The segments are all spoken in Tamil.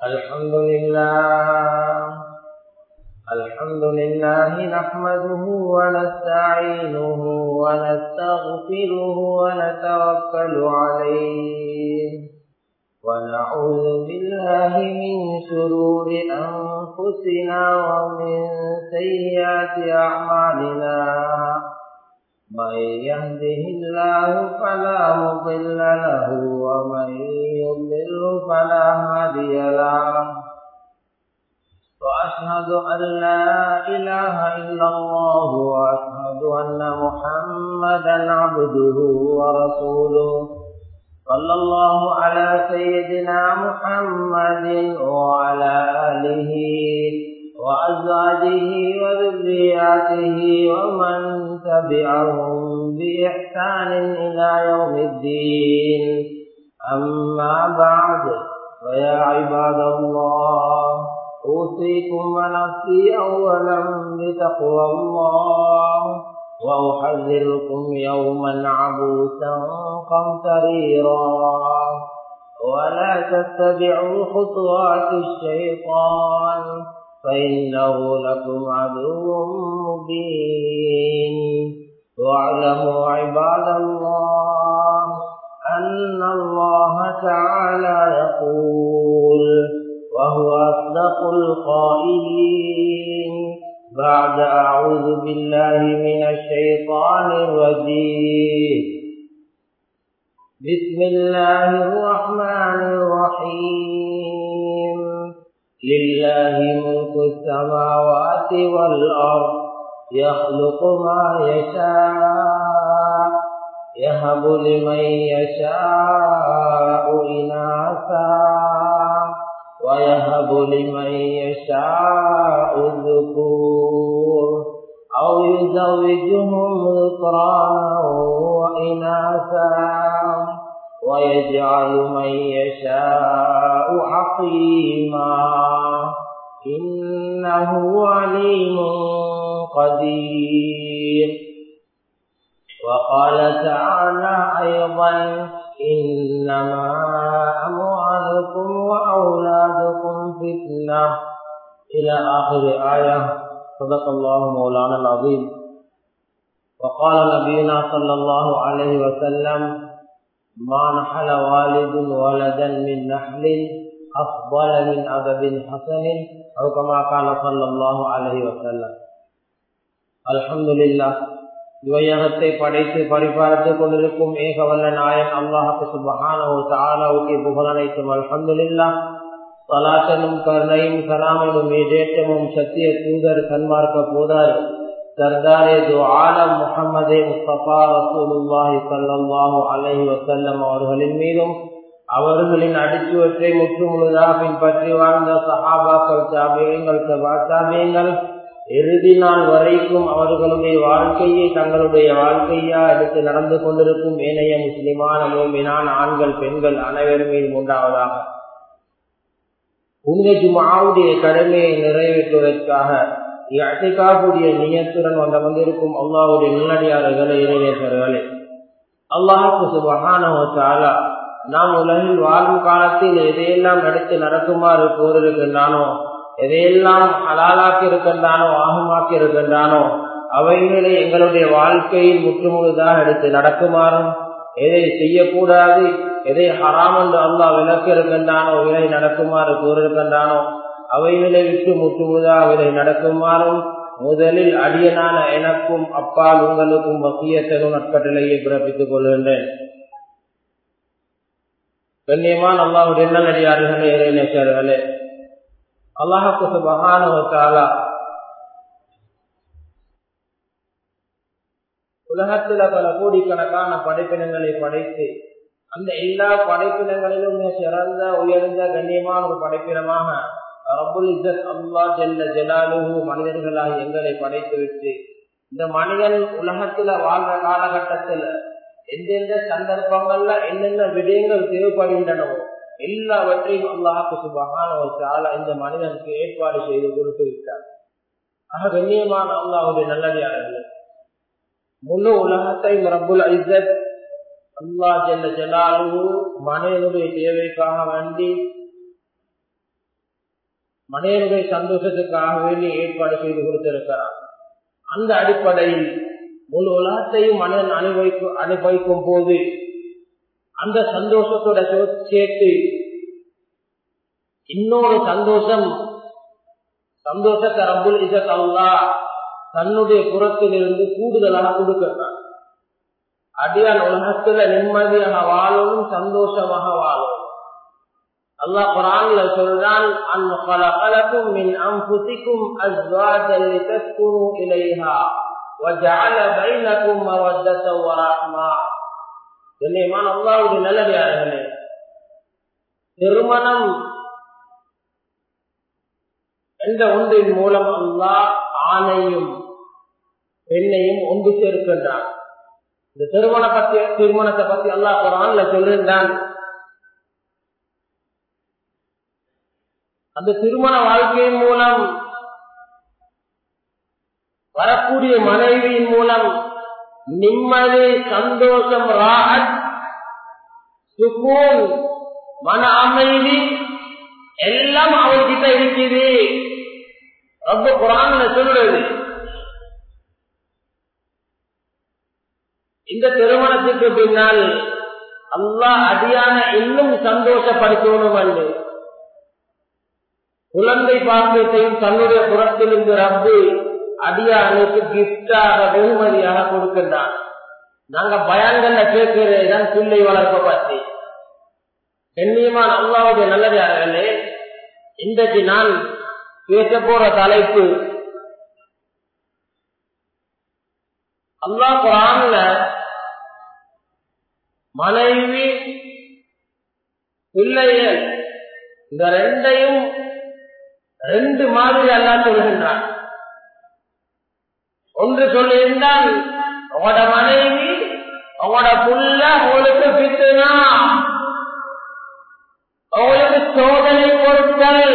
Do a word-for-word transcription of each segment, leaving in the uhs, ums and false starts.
الحمد لله الحمد لله نحمده ونستعينه ونستغفره ونتوكل عليه ونعوذ بالله من شرور أنفسنا ومن سيئات أعمالنا من يهده الله فلا مضل له ومن يضلل فلا هادي له وأشهد أن لا إله إلا الله وأشهد أن محمدا عبده ورسوله صلى الله على سيدنا محمد وعلى آله وأزواجه وذرياته ومن تبعهم بإحسان إلى يوم الدين أما بعد فيا عباد الله أوصيكم ونفسي أولا بتقوى الله وأحذركم يوما عبوسا قمطريرا ولا تتبعوا خطوات الشيطان فإنه لكم عدو مبين واعلموا عباد الله أن الله تعالى يقول وهو أصدق القائلين بعد أعوذ بالله من الشيطان الرجيم بسم الله الرحمن الرحيم لله ملك السماوات والأرض يخلق ما يشاء يهب لمن يشاء إناثا ويهب لمن يشاء الذكور أو يزوجهم ذكرانا وإناثا ويجعل من يشاء عقيما إنه عليم قدير وقال تعالى أيضا إنما أموالكم وأولادكم فتنة إلى آخر آية صدق الله مولانا العظيم وقال نبينا صلى الله عليه وسلم ما نحل والد ولدا من نحل أفضل من أدب حسن أو كما قال صلى الله عليه وسلم الحمد لله இவையகத்தை படைத்து பரிபாலித்துக் கொண்டிருக்கும் ஏகவல்ல நாயன் அல்லாஹ் சுப்ஹானஹு வ தஆலாவுக்கு புகழ் அனைத்தும் அல்ஹம்துலில்லாஹ். ஸலாத்தும் கருணையும் சலாமும் ஈடேற்றமும் சத்திய தூதர் சன்மார்க்க போதார் சர்தாரே து ஆலம் முஹம்மதே முஸ்தபா ரசூலுல்லாஹி ஸல்லல்லாஹு அலைஹி வஸல்லம் அவர்களின் மீதும் அவர்களின் அடிச்சுவற்றை முற்றுமுழுதாக பின்பற்றி வாழ்ந்த சஹாபாக்கள் தாபிஈன்கள் தபா தாபிஈன்கள் இறுதி நாள் வரைக்கும் அவர்களுடைய வாழ்க்கையை தங்களுடைய வாழ்க்கையா எடுத்து நடந்து கொண்டிருக்கும் ஏனைய முஸ்லிமான மூமினான ஆண்கள் பெண்கள் அனைவரும் மீது உண்டாவதாக. புனித ஜும்ஆவுடைய கடமையை நிறைவேற்றுவதற்காக இஅ்திகாஃபுடைய நியத்துடன் வந்த வந்திருக்கும் அல்லாஹ்வுடைய நல்லடியார்களே இறைநேசர்களே, அல்லாஹ் சுப்ஹானஹு வ தஆலா நாம் உலகில் வாழும் காலத்தில் எதையெல்லாம் எடுத்து நடக்குமாறு கூறியிருக்கின்றானோ, எதையெல்லாம் ஹலாலாக்கி இருக்கின்றானோ ஆகமாக்கி இருக்கின்றானோ அவைகளை எங்களுடைய வாழ்க்கையில் முற்றுமுழுதாக எடுத்து நடக்குமாறும், எதை செய்யக்கூடாது எதை ஹராம் என்று அல்லாஹ் விலக்கி இருக்கின்றானோ இதை நடக்குமாறு கூறியிருக்கின்றானோ அவைகளை விட்டு முற்றுமுழுதாக இதை நடக்குமாறும் முதலில் அடியனான எனக்கும் அப்பால் உங்களுக்கும் வசியத்தனும் நற்கட்டளையை பிறப்பித்துக் கொள்கின்றேன். கண்ணியமான அல்லாஹ்வுடைய நல்லடியார்களே இறைநேசர்களே, அல்லாஹ் சுப்ஹானஹு வ தஆலா உலகத்துல பல கோடிக்கணக்கான படைப்பினங்களை படைத்து அந்த எல்லா படைப்பினங்களிலும் சிறந்த உயர்ந்த கண்ணியமான ஒரு படைப்பினமாக ரப்புல் இஸ்ஸத் அல்லாஹ் ஜல்ல ஜலாலுஹு மனிதர்களாக எங்களை படைத்து விட்டு இந்த மனிதன் உலகத்துல வாழ்ற காலகட்டத்துல எந்தெந்த சந்தர்ப்பங்கள்ல என்னென்ன விடயங்கள் தேவைப்படுகின்றனவோ எல்லாவற்றையும் அல்லாஹ் சுப்ஹானஹு வ தஆலா இந்த மனிதனுக்கு ஏற்பாடு செய்து கொடுத்து விட்டார். ஆக கண்ணியமான அல்லாஹ்வுடைய நல்லடியார்களே, முழு உலகத்தையும் ரப்புல் இஸ்ஸத் அல்லாஹ் ஜல்ல ஜலாலுஹு மனிதனுடைய தேவைக்காக வேண்டி மனிதனுடைய சந்தோஷத்துக்காக வேண்டி ஏற்பாடு செய்து கொடுத்திருக்கிறார். அந்த அடிப்படையில் முழு உலகத்தையும் மனிதன் அனுபவிக்கும் அனுபவிக்கும் போது அந்த சந்தோஷத்தோட சேர்த்து இன்னொரு சந்தோஷம், சந்தோஷத்தை ரப்புல் இஸ்ஸத் அல்லாஹ் தன்னுடைய புறத்திலிருந்து கூடுதலாக கொடுக்கிறான். அடியான் உலகத்துல நிம்மதியாக வாழணும், சந்தோஷமாக வாழணும். அல்லாஹ் குர்ஆன்ல சொல்றான், அன் خلقلكم من انفسكم ازواجا لتسكنوا اليها وجعل بينكم مودة ورحمة. கண்ணியமான அல்லாஹ்வுடைய நல்லடியார்களே, திருமணம் என்ற ஒன்றின் மூலம் அல்லாஹ் ஆணையும் பெண்ணையும் ஒன்று சேர்க்கின்றான். இந்த திருமண பத்தி திருமணத்தை பத்தி அல்லாஹ் குர்ஆன்ல சொல்கின்றான். அந்த திருமண வாழ்க்கையின் மூலம் வரக்கூடிய மனைவியின் மூலம் நிம்மதி, சந்தோஷம், ராஹத், சுகூன், மன அமைதி எல்லாம் அவர்கிட்ட இருக்குது. ரப்பு குர்ஆன்ல சொல்றது. இந்த திருமணத்துக்கு பின்னால் அல்லாஹ் அடியான இன்னும் சந்தோஷப்படுத்தணும் என்று குழந்தை பாக்கியத்தையும் தன்னுடைய புறத்திலிருந்து ரப்பு அடியானுக்கு கிஃப்டாக வெகுமதியாக கொடுக்கின்றான். நாங்க பயான்கள்ல கேட்கிறதான் பிள்ளை வளர்ப்பை பற்றி. கண்ணியமான அல்லாஹ்வுடைய நல்லடியார்களே, இன்றைக்கு நான் பேச போற தலைப்பு அல்லாஹ் குர்ஆன்ல மனைவி பிள்ளைகள் இந்த ரெண்டையும் ரெண்டு மாதிரி அல்லாஹ் சொல்கின்றான். ஒன்று சொல்லியிருந்தால் உங்களோட மனைவி உங்களோட புள்ள உங்களுக்கு பித்துனா, உங்களுக்கு சோதனை பொருட்கள்,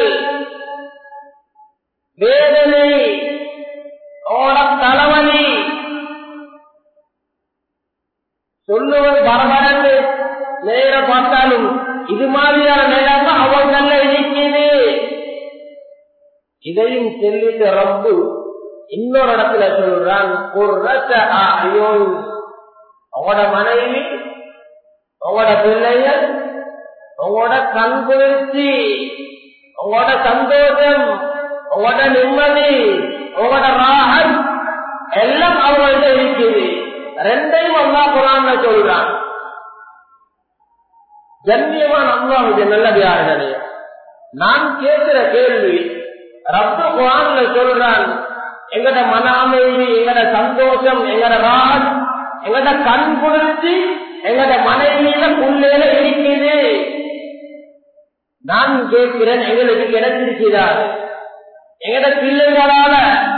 வேதனை, உங்களோட தலைவலி சொல்லுவது பரபரந்து நேரம் பார்த்தாலும் இது மாதிரியான நேரம் அவங்கள்ல இருக்குது. இதையும் சொல்லிட்டு ரப்பு இன்னொரு இடத்துல சொல்றான், உங்களோட மனைவி உங்களோட பிள்ளைகள் உங்களோட கண் குளிர்ச்சி, உங்களோட சந்தோஷம், உங்களோட நிம்மதி, உங்களோட ராஹத் எல்லாம் அவங்கள்ட்ட இருக்குது. ரெண்டையும் அல்லாஹ் குர்ஆன்ல சொல்றான். கண்ணியமான அல்லாஹ்வுடைய நல்லடியார்களே, நான் கேட்கிற கேள்வி, ரப்பு குர்ஆன்ல சொல்றான், எங்கட மன அமைதி, எங்கட சந்தோஷம், எங்கட ராஹத், எங்கட கண் குளிர்ச்சி எங்கட மனைவியில புள்ளையில இருக்குது. நான் கேட்கிறேன், எங்களுக்கு கிடைச்சிருக்கிறார்? எங்கட பிள்ளைகளால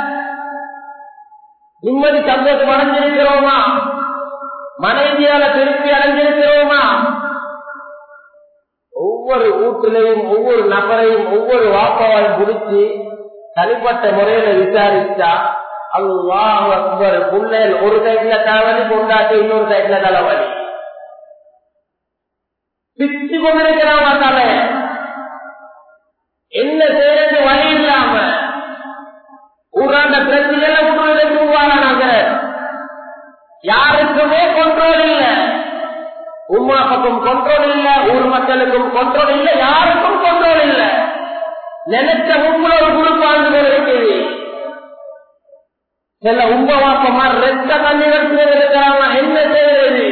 நிம்மதி சந்தோஷம் அடைஞ்சிருக்கிறோமா? மனைவியால திருப்தி அடைஞ்சிருக்கிறோமா? ஒவ்வொரு வீட்டிலையும் ஒவ்வொரு நபரையும் ஒவ்வொரு வாப்பாவையும் பிடிச்சி தனிப்பட்ட முறையில விசாரிச்சா அல்லாஹ் அக்பர், புள்ளைகள் ஒரு சைட்ல தலைவலி, கொண்டாட்டி இன்னொரு சைட்ல தலைவலி, பிச்சு கொண்டிருக்கிறான். தலை என்ன செய்யறது வழி இல்லாம ஊராண்ட பிரச்சனையில உடனே தூவானாங்க. யாருக்குமே கண்ட்ரோல் இல்ல, உமாவுக்கும் கண்ட்ரோல் இல்ல, ஊர் மக்களுக்கும் கண்ட்ரோல் இல்ல, யாருக்கும் கண்ட்ரோல் இல்ல. நினைச்ச உங்களை ஒரு குரூப் வாழ்ந்து இருக்குது. சில உங்க வாப்பமா ரெட்ட தண்ணி வச்சு இருக்கிறாங்க. என்ன செய்யறது?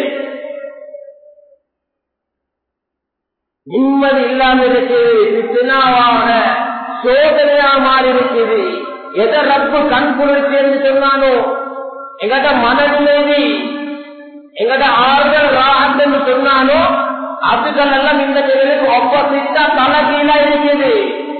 நிம்மதி இல்லாம இருக்குது, பித்னாவாக சோதனையா மாறி இருக்குது. எதை ரப்பு கண் குளிர்ச்சி என்று சொன்னானோ, எங்கட மனநிலை, எங்கட ஆறுதல் ராஹத் என்று சொன்னானோ, அதுகள் எல்லாம் இந்த நிலைக்கு ஒப்பசிட்டா தலைகீழா இருக்குது.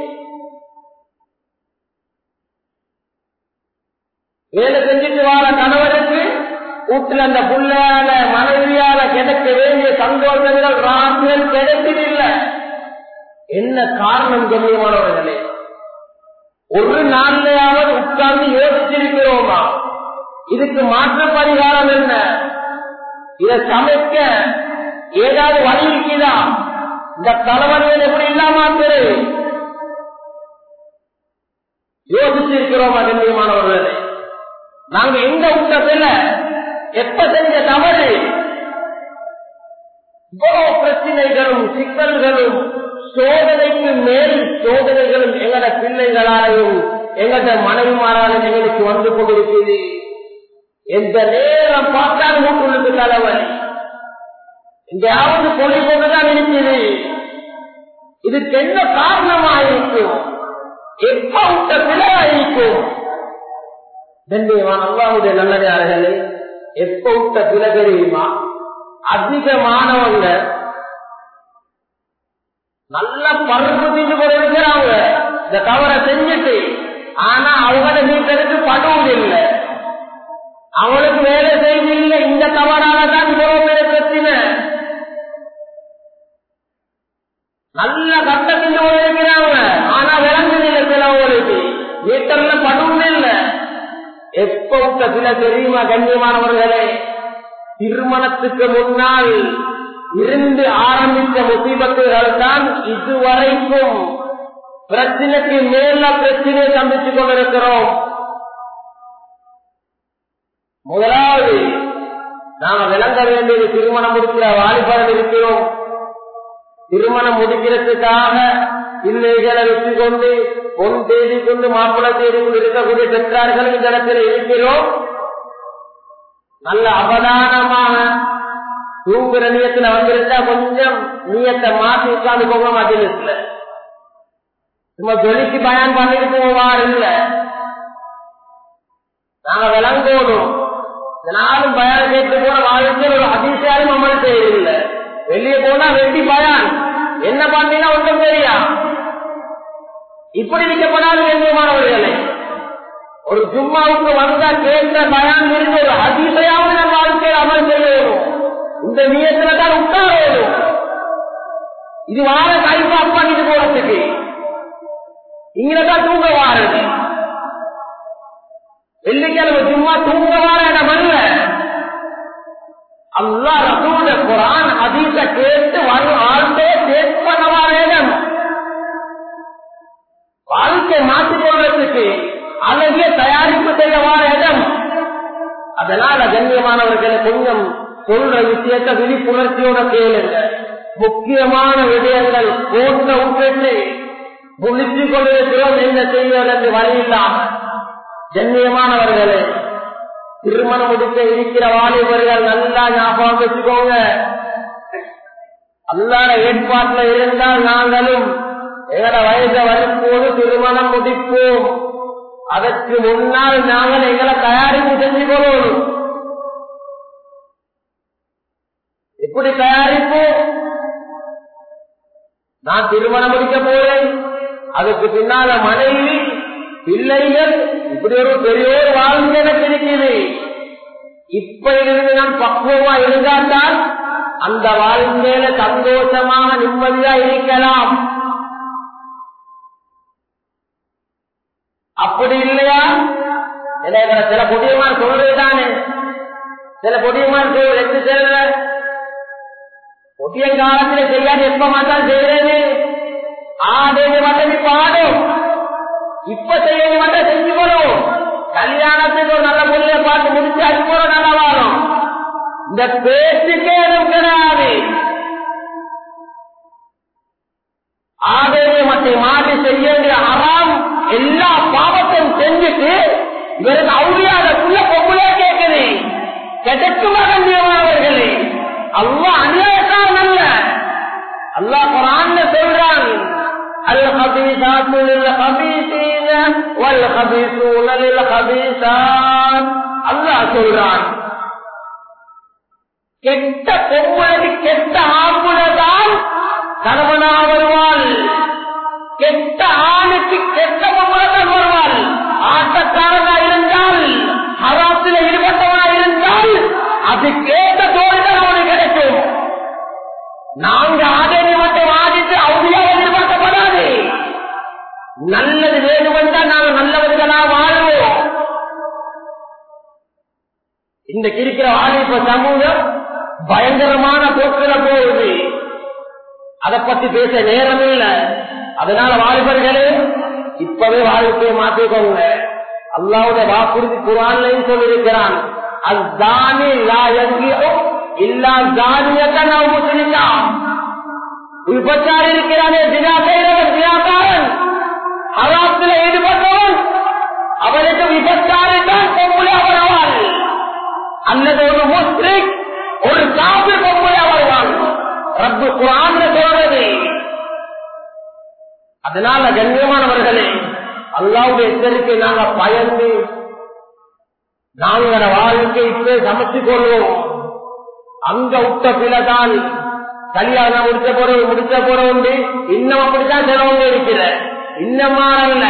வேலை செஞ்சுட்டு வாழ கணவருக்கு வீட்டுல அந்த புள்ளையால மனைவியால கிடைக்க வேண்டிய சந்தோஷங்கள் ராசிகள் கிடைச்சதில்லை. என்ன காரணம்? கண்ணியமானவர்களே, ஒரு நாள்லையாவது உட்கார்ந்து யோசிச்சிருக்கிறோமா? இதுக்கு மாற்று பரிகாரம் என்ன? இதை சமைக்க ஏதாவது வழி இருக்குதா? இந்த தலைவலிகள் எப்படி இல்லாம இருக்கிறோம் கண்ணியமானவர்களே. நாங்க எங்க விட்டதில்ல, எப்ப செஞ்ச தவறு, இவ்வளவு பிரச்சனைகளும் சிக்கல்களும் சோதனைக்கு மேல் சோதனைகளும் எங்கட பிள்ளைகளாலும் எங்கட மனைவிமாராலும் எங்களுக்கு வந்து கொண்டிருக்கிறது. எந்த நேரம் பார்த்தாலும் வீட்டுக்கு தலைவலி, எங்கேயாவது சொல்லிக் கொண்டுதான் இருக்குது. இதுக்கு என்ன காரணமாயிருக்கும், எப்ப விட்ட பிழையாயிருக்கும்? அல்லாஹ்வுடைய நல்லடியார்களே, எப்ப விட்ட பிழை தெரியுமா? அதிகமானவங்க நல்ல பருப்பு தீண்டு போல இருக்கிறாங்க இந்த தவறை செஞ்சுட்டு, ஆனா அவங்கள வீட்டெடுத்து படுவதில்லை, அவளுக்கு வேலை செய்தில்லை. இந்த தவறாலதான் இவ்வளவு பேர் பிரச்சனை. நல்ல கட்ட தீண்டு போல இருக்கிறாங்க, ஆனா விளங்குதில்லை. சிலவங்களுக்கு வீட்டர்ல படுவதில்லை. எப்ப விட்ட பிழை தெரியுமா கண்ணியமானவர்களே? திருமணத்துக்கு முன்னால் இருந்து ஆரம்பித்த முசீபத்துகள் தான் இதுவரைக்கும் பிரச்சனைக்கு மேல பிரச்சனையை சந்தித்துக் கொண்டிருக்கிறோம். முதலாவது நாம விளங்க வேண்டியது, திருமணம் முடிக்கிற வாலிபர்கள் இருக்கிறோம். திருமணம் முடிக்கிறதுக்காக பிள்ளைகளை வச்சு கொண்டு பொன் தேடி கொண்டு மாப்பிள்ளை தேடி கொண்டு இருக்கக்கூடிய பெற்றார்கள் இந்த இடத்துல இருக்கிறோம். நல்ல அவதானமாக தூங்குற நியத்துல வந்திருந்தா கொஞ்சம் நியத்தை மாற்றி உட்கார்ந்து போக மாட்டேன். சும்மா ஜொலிக்கு பயன் பண்ணிட்டு போவார் இல்ல. நாங்க விளங்கோடும் நானும் பயன் கேட்டு போன வாழ்க்கையில் ஒரு அதிசயாலும் அமல் செய்யவில்லை. வெளியே போனா வெட்டி பயான் என்ன பண்ணினா ஒன்றும் தெரியா. இப்படி நிற்கப்படாது வேண்டியமானவர்களே. ஒரு ஜும்மாவுக்கு வந்தா கேட்ட பயான் இருந்து ஒரு அதிசயாவது நம் வாழ்க்கையில் அமல் செய்யணும். இந்த நியத்துல தான் உட்கார வேணும். இது வார கைப்பா பண்ணிட்டு போறதுக்கு இங்கதான் தூங்க வாரது. வெள்ளிக்கிழமை சும்மா தூங்க வார இடம் அல்ல. அல்லாஹ் ரசூலுடைய குர்ஆன் ஹதீஸ கேட்டு வரும் ஆழ்ந்தே டேஸ்ட் பண்ண வார இடம். வாழ்க்கை மாற்றிக் கொள்வதற்கு அழகிய தயாரிப்பு செய்ய வார இடம். அதனால கண்ணியமானவர்களை கொஞ்சம் சொல்ற விஷயத்தை விழிப்புணர்ச்சியோட கேளுங்க. முக்கியமான விடயங்கள் போன்ற உட்கட்டு முழித்துக் கொண்டிருக்கிறோம். என்ன செய்வதற்கு வழி இல்லாம கண்ணியமானவர்களே, திருமணம் முடிக்க இருக்கிற வாலிபர்கள் நல்லா ஞாபகம் வச்சுக்கோங்க. அல்லாத ஏற்பாட்டில் இருந்தால் நாங்களும் எங்களோட வயதை வரும்போது திருமணம் முடிப்போம். அதற்கு முன்னால் நாங்கள் எங்களை தயாரிப்பு செஞ்சு கொள்ளணும். எப்படி தயாரிப்பு? நான் திருமணம் முடிக்க போறேன், அதுக்கு பின்னால மனைவி பிள்ளைகள், இப்படி ஒரு பெரிய ஒரு வாழ்க்கை எனக்கு இருக்குது. இப்ப இருந்து நான் பக்குவமா இருந்தால்தான் அந்த வாழ்க்கையில சந்தோஷமாக நிம்மதியா இருக்கலாம். அப்படி இல்லையா? சில பொடியமான சொல்றதுதானே, சில பொடியமான சொல் ரெண்டு சேர்ந்த பொடிய காலத்துல செய்யாது எப்ப மாட்டால் செய்யறது. ஆதேவி மட்டும் இப்ப ஆடும், இப்ப செய்ய மட்டும் செஞ்சு போறோம். கல்யாணத்துக்கு ஒரு நல்ல பொருளை பார்த்து முடிச்சு அது போற நல்லா வாழும். இந்த பேச்சுக்கே எதுவும் கிடையாது. ஆதேவி மட்டும் மாற்றி செய்ய வேண்டிய அறாம் எல்லா பாவத்தையும் செஞ்சுட்டு இவருக்கு அவுளியாதக்குள்ள பொம்பளே கேட்குது. கிடைக்குமா கண்டியமானவர்களே? அல்லாஹ் அநியாயக்காரன் அல்ல. அல்லாஹ் குர்ஆன்ல சொல்றான், الخبيثات للخبيثين والخبيثون للخبيثات. அல்லாஹ் சொல்றான், கெட்ட பொம்பளை கெட்ட ஆம்புலதான் கணவனா வருவாள். கெட்ட ஆணுக்கு கெட்ட பொம்பளைதான் வருவாள். ஆட்டக்காரனா இருந்தால், ஹராத்தில் ஈடுபட்டவனா இருந்தால் அது கேட்ட தோல்தான் அவனுக்கு கிடைக்கும். நாங்க ஆதேவி மட்டும் ஆதித்து அவதியாக எதிர்பார்க்கப்படாது. நல்லது வேணுமென்றால் நாங்கள் நல்லவர்களா வாழ்வோம். இந்த இருக்கிற வாலிப சமூகம் பயங்கரமான போக்குல போகுது. அதை பத்தி பேச நேரம் இல்லை. அதனால வாலிபர்களே இப்பவே வாழ்க்கையை மாற்றிக்கோங்க. அல்லாஹ்வுடைய வாக்குறுதி குர்ஆன்லயும் சொல்லியிருக்கிறான், அஸ்ஸானி லா யன்கிஹு இல்லா ஜானியத்தன் அவ் முஸ்லிமா. விபச்சாரி இருக்கிறானே, ஜினா செய்கிறவன், ஜினாக்காரன், ஹராத்தில் ஈடுபட்டவன், அவனுக்கு விபச்சாரி தான் பொம்புளை வருவான், அல்லது ஒரு முஸ்லிம் ஒரு காபிர் பொம்புளை வருவான். ரப்பு குர்ஆன்ல சொல்றது. அதனால கண்ணியமானவர்களே, அல்லாஹ்வுடைய எச்சரிக்கை நாங்க பயந்து நாங்களோட வாழ்க்கை இப்ப சமைச்சு கொள்வோம். அங்க விட்ட பிள்ளைதான் கல்யாணம் முடிச்ச போற முடிச்ச போற உண்டு, இன்னும் அப்படித்தான் சிலவங்க இருக்கிற, இன்னமாறல்ல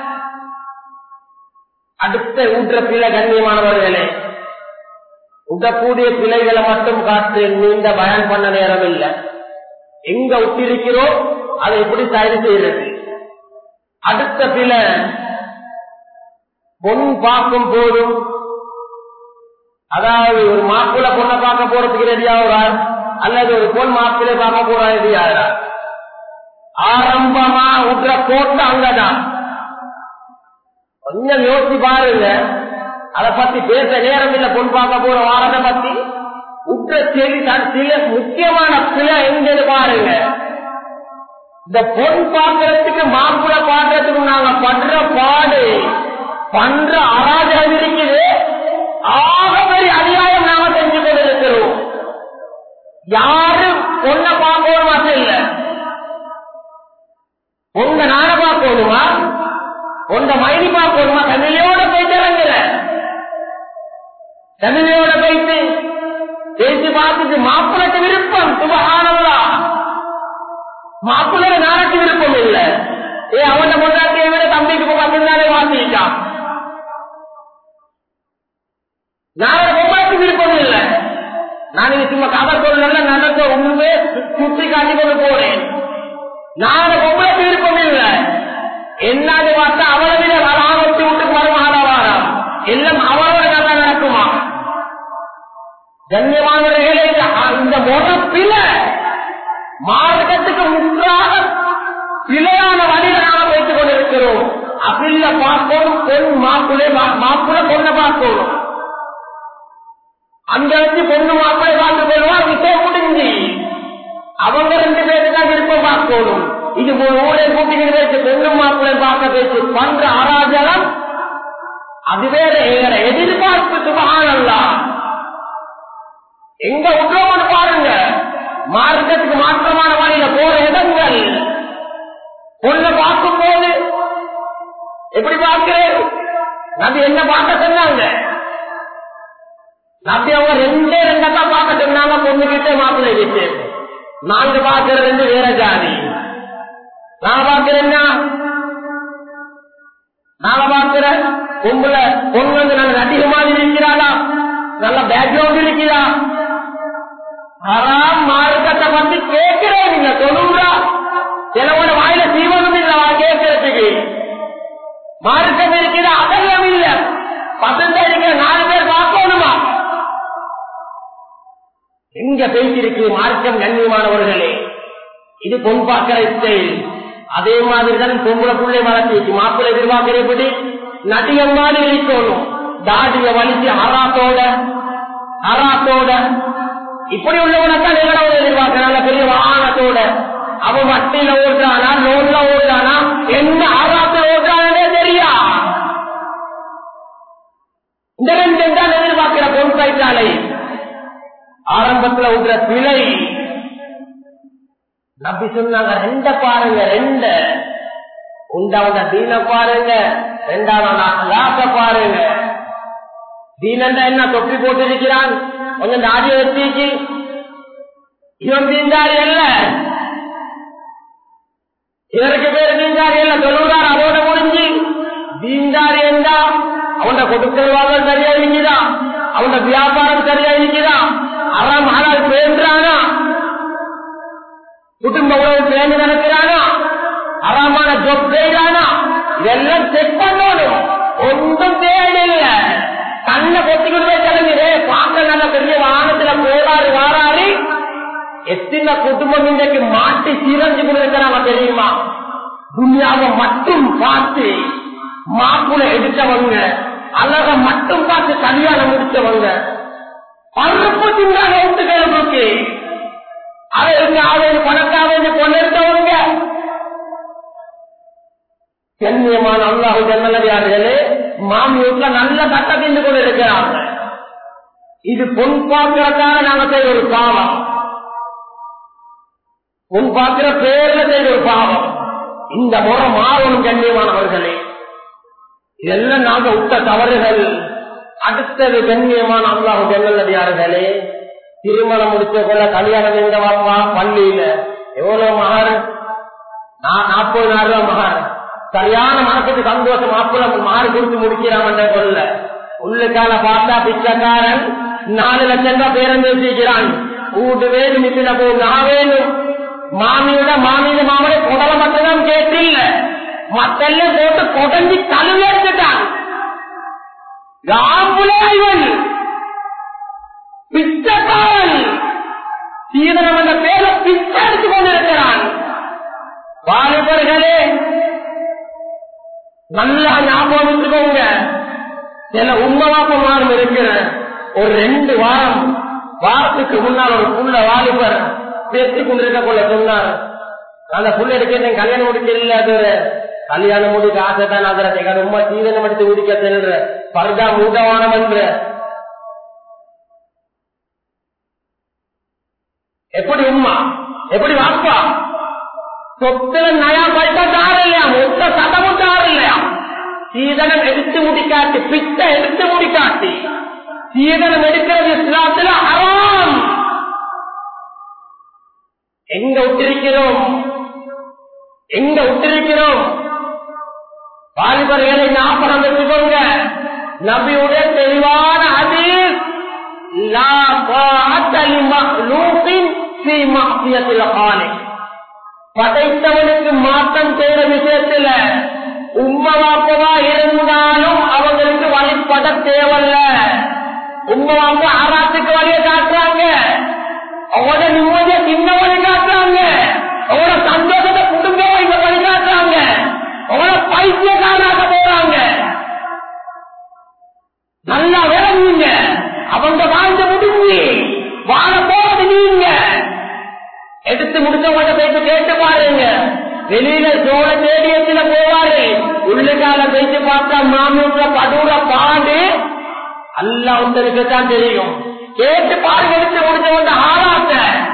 அடுத்த ஊற்ற பிள்ளை. கண்ணியமானவர்களே, உடக்கூடிய பிள்ளைகளை மட்டும் காற்று நீண்ட பயன் பண்ண நேரம் இல்லை. எங்க விட்டிருக்கிறோம் அதை எப்படி தயாரி செய்யறது. அடுத்த பிள்ளை பொன் பார்க்கும் போதும், அதாவது ஒரு மாப்பிள்ளை பொண்ணை பார்க்க போறதுக்கு ரெடியாகிறார், அல்லது ஒரு பொன் மாப்பிள்ளை பார்க்க போற ரெடியாகிறார். ஆரம்பமா உற்ற போட்டு அங்கதான் கொஞ்சம் யோசிச்சு பாருங்க. அதை பத்தி பேச நேரம் இல்ல. பொன் பார்க்க போற வாரத்தை பத்தி உற்ற செய்தி சில முக்கியமான பிள்ளை எங்க பாருங்க. இந்த பொன் பார்க்கறதுக்கு மாப்பிள்ளை பார்க்கறதுக்கு நாங்க பண்ற பாடு பண்ற அராஜகம் இருக்குது. ஆகப்பெரிய அநியாயம் நாம செஞ்சு கொண்டிருக்கிறோம். யாரும் பொண்ணை பார்க்கணும் மட்டும் இல்ல, பொண்ண நான பார்க்கணுமா, பொண்ண மைனி பார்க்கணுமா, தமிழோட போயிட்டு இறங்குற, தமிழோட போயிட்டு பேசி பார்த்துட்டு மாப்பிள்ளைக்கு விருப்பம் சுபஹானல்லாஹ், மாப்பிள்ளை நாளைக்கு விருப்பம் இல்ல. ஏ அவன பொண்ணாட்டியை விட தம்பிக்கு பக்கத்தாலே வாசிட்டான், நாளை பொம்மாக்கு விருப்பம் இல்லை. நான் இது சும்மா கவர் சொல்ல நடந்த உண்மை சுற்றி காட்டி கொண்டு போறேன். நாளை பொம்மாக்கு விருப்பம் இல்லை. என்னது பார்த்தா அவளை விட ஆபத்து விட்டு வரும் ஆடவாரம் எல்லாம் அவளோட நல்லா நடக்குமா. கண்ணியமானவர்களே, இந்த முறப்பில மார்க்கத்துக்கு முற்றாக பிழையான வழியில நாம வைத்துக் கொண்டிருக்கிறோம். அப்பில்ல பார்க்கணும், பெண் மாப்பிள்ளை மாப்பிள்ளை பொண்ணை பார்க்கணும். அங்க வச்சு பொண்ணு மாப்பிள்ளை பார்த்து போடுவா, விஷயம் முடிஞ்சு அவங்க ரெண்டு பேருதான் விருப்பம் பார்க்கணும். இது ஊரை கூட்டிக்கிட்டு வச்சு பொண்ணு மாப்பிள்ளை பார்க்க பேச்சு பண்ற அராஜகம் அதுவே எதிர்பார்ப்பு சுபஹானல்லாஹ். எங்க உட்கார்ந்து பாருங்க, மார்க்கத்துக்கு மாற்றமான வழியில போற இடங்கள் பொண்ணை பார்க்கும் போது எப்படி பார்க்கிறேன். நபி என்ன பார்க்க சொன்னாங்க? நபி அவங்க ரெண்டே ரெண்டத்தான் பார்க்க சொன்னாங்க, பொண்ணு கிட்டே மாப்பிள்ளை கிட்டே. நாங்க பார்க்கிற ரெண்டு வேற ஜாதி. நான் பார்க்கிறேன்னா நாங்க பார்க்கிற பொம்புல பொண்ணு வந்து நல்ல நடிகை மாதிரி இருக்கிறாளா, நல்ல பேக்ரவுண்ட் இருக்கிறா, ஹராம் மார்க்கத்தை பத்தி கேட்கிறேன். நீங்க சொல்லுங்களா, சிலவோட வாயில சீவனும் இல்லவா கேட்கறதுக்கு. மார்க்கம் இருக்கிற அதெல்லாம் இல்ல, பசங்க இருக்கிற நாலு பேர் பார்க்கணுமா. எங்க பேசிருக்கு மார்க்கம்? கண்ணியமானவர்களே, இது பொன் பார்க்கிற ஸ்டைல். அதே மாதிரிதான் பொம்பளை புள்ளை வளர்ச்சி மாப்பிள்ளை எதிர்பார்க்கிறபடி நடிகம் மாதிரி இருக்கணும். தாடிய வலிச்சு ஹராத்தோட ஹராத்தோட இப்படி உள்ளவனத்தான் நிலவரம் எதிர்பார்க்கிறாங்க. பெரிய வாகனத்தோட அவன் வட்டியில ஓடுறானா, லோன்ல ஓடுறானா, என்ன ஆராத்த ஓடுறானே தெரியா. இந்த ரெண்டு தான் எதிர்பார்க்கிற பொன் பயிற்சாலை. ஆரம்பத்துல விடுற பிழை நம்பி சொன்னாங்க, ரெண்ட பாருங்க, ரெண்ட உண்டாவத தீன பாருங்க, ரெண்டாவது பாருங்க. தீனண்டா என்ன தொப்பி போட்டு இருக்கிறான், கொஞ்சம் தாடிய வச்சு இவன் தீண்டாரி அல்ல, இவருக்கு பேரு தீண்டாரி அல்ல சொல்லுறார். அதோட முடிஞ்சு தீண்டாரி என்றா அவன் கொடுக்கல் வாங்கல் சரியா இருக்கிறா, அவன் வியாபாரம் சரியா இருக்கிறா, அறம் ஆனால் பேன்றானா, குடும்ப உறவு பேர்ந்து நடக்கிறானா, அறமான ஜொப் செய்யறானா, இதெல்லாம் செக் பண்ணணும். ஒன்றும் தேவையில்லை. கண்ணை கொத்திக்கிட்டு கிளம்பிடு பார்க்க நல்ல பெரிய வாகனத்துல போராடு வாராடி எத்தனை குடும்பம் இன்றைக்கு மாட்டி சீரஞ்சு கொண்டிருக்கிறாங்க தெரியுமா. துன்யாவை மட்டும் பார்த்து மாப்பிள்ளை எடுத்தவங்க, அழக மட்டும் பார்த்து கல்யாணம் முடிச்சவங்க, பருப்பு தின்றாங்க வீட்டுக்கு அவருக்கு ஆவேது பணக்காவது கொண்டிருந்தவங்க. கண்ணியமான அல்லாஹ் ஜன்னதியார்களே, மாமி வீட்டுல நல்ல கட்ட தின்று கொண்டு இருக்கிறாங்க. இது பொன் பார்க்கிறதால நாங்க செய்த ஒரு பாவம், பொன் பார்க்கிற பேர்ல செய்த ஒரு பாவம். இந்த முறை மாறணும் கண்ணியமானவர்களே. இதெல்லாம் நாங்க விட்ட தவறுகள். அடுத்தது கண்ணியமான அல்லாஹ் ஜன்னதியார்களே, திருமணம் முடிச்ச கொள்ள கல்யாணம் எங்க வாப்பா பள்ளியில எவ்வளவு மகர், நாற்பதாயிரம் ரூபாய் மகர், சரியான மனசுக்கு சந்தோஷம், மாப்பிள்ள மாறி கொடுத்து முடிக்கிறான் கொள்ள. உள்ளுக்கால பார்த்தா பிச்சைக்காரன் நாலு லட்சம் ரூபாய் பேருந்து வச்சிருக்கிறான். வீட்டு வேணும் மிப்பின போ நான் வேணும். மாமியோட மாமியில மாமனை குடலை மட்டும்தான் கேட்டில்ல, மத்தெல்லாம் போட்டு கொடஞ்சி கழுவேற்றுட்டான். ராம்புலேவன் பிச்சைக்காரன் சீதனம் என்ற பேரை பிச்சை எடுத்துக் கொண்டிருக்கிறான். வாலிபர்களே நல்லா ஞாபகம் வச்சுக்கோங்க. சில உண்மவாப்பமாரும் இருக்கிற ஒரு ரெண்டு வாரம் வாரத்துக்கு முன்னால் ஒரு புள்ள வாலிபர் பேசிக் கொண்டிருக்க கொள்ள சொன்னார், அந்த புள்ள எடுக்கிறேன் கல்யாணம் முடிக்கல, அது கல்யாணம் முடிக்க ஆசை தான், அதில் உண்மை சீதனம் எடுத்து முடிக்க செல்ற பர்தா மூதவானம் என்ற எப்படி உம்மா எப்படி வாப்பா சொத்துல நயா பைசா தார இல்லையா, மொத்த சதமும் தார இல்லையா, சீதனம் எடுத்து முடிக்காட்டி, பிச்சை எடுத்து முடிக்காட்டி சீதனம் எடுக்கிறது இஸ்லாத்துல ஹராம். எங்க விட்டிருக்கிறோம், எங்க விட்டிருக்கிறோம்? வாலிபர்களை ஞாபகம் வச்சுக்கோங்க. நபியுடைய தெளிவான ஹதீஸ், லா தாஅத லிமக்லூகின் ஃபீ மஅசியத்தில் காலிக். படைத்தவனுக்கு மாற்றம் செய்யற விஷயத்துல உம்மவாப்பவா இருந்தாலும் அவங்களுக்கு வழிபட தேவையில்ல. உம்மவாப்பா ஆராத்துக்கு வழியை காட்டுறாங்க, அவங்களோட நிம்மதியை சின்ன வழி காட்டுறாங்க, அவங்களோட சந்தோஷத்தை குடும்ப வழி காட்டுறாங்க, அவங்களோட பைத்தியக்காராக போறாங்க. நல்லா விளங்குங்க, அவங்க வாழ்ந்து முடிஞ்சு வாழ போறது நீங்க. எடுத்து முடிச்சவங்க போயிட்டு கேட்டு பாருங்க, வெளியில சோழ தேடியத்துல போவாரு, உள்ளுக்கால போயிட்டு பார்த்தா மாமியூர்ல படூர பாடு அல்ல ஒருத்தருக்குத்தான் தெரியும். கேட்டு பாருங்க, எடுத்து முடிச்சவங்க ஆளாத்த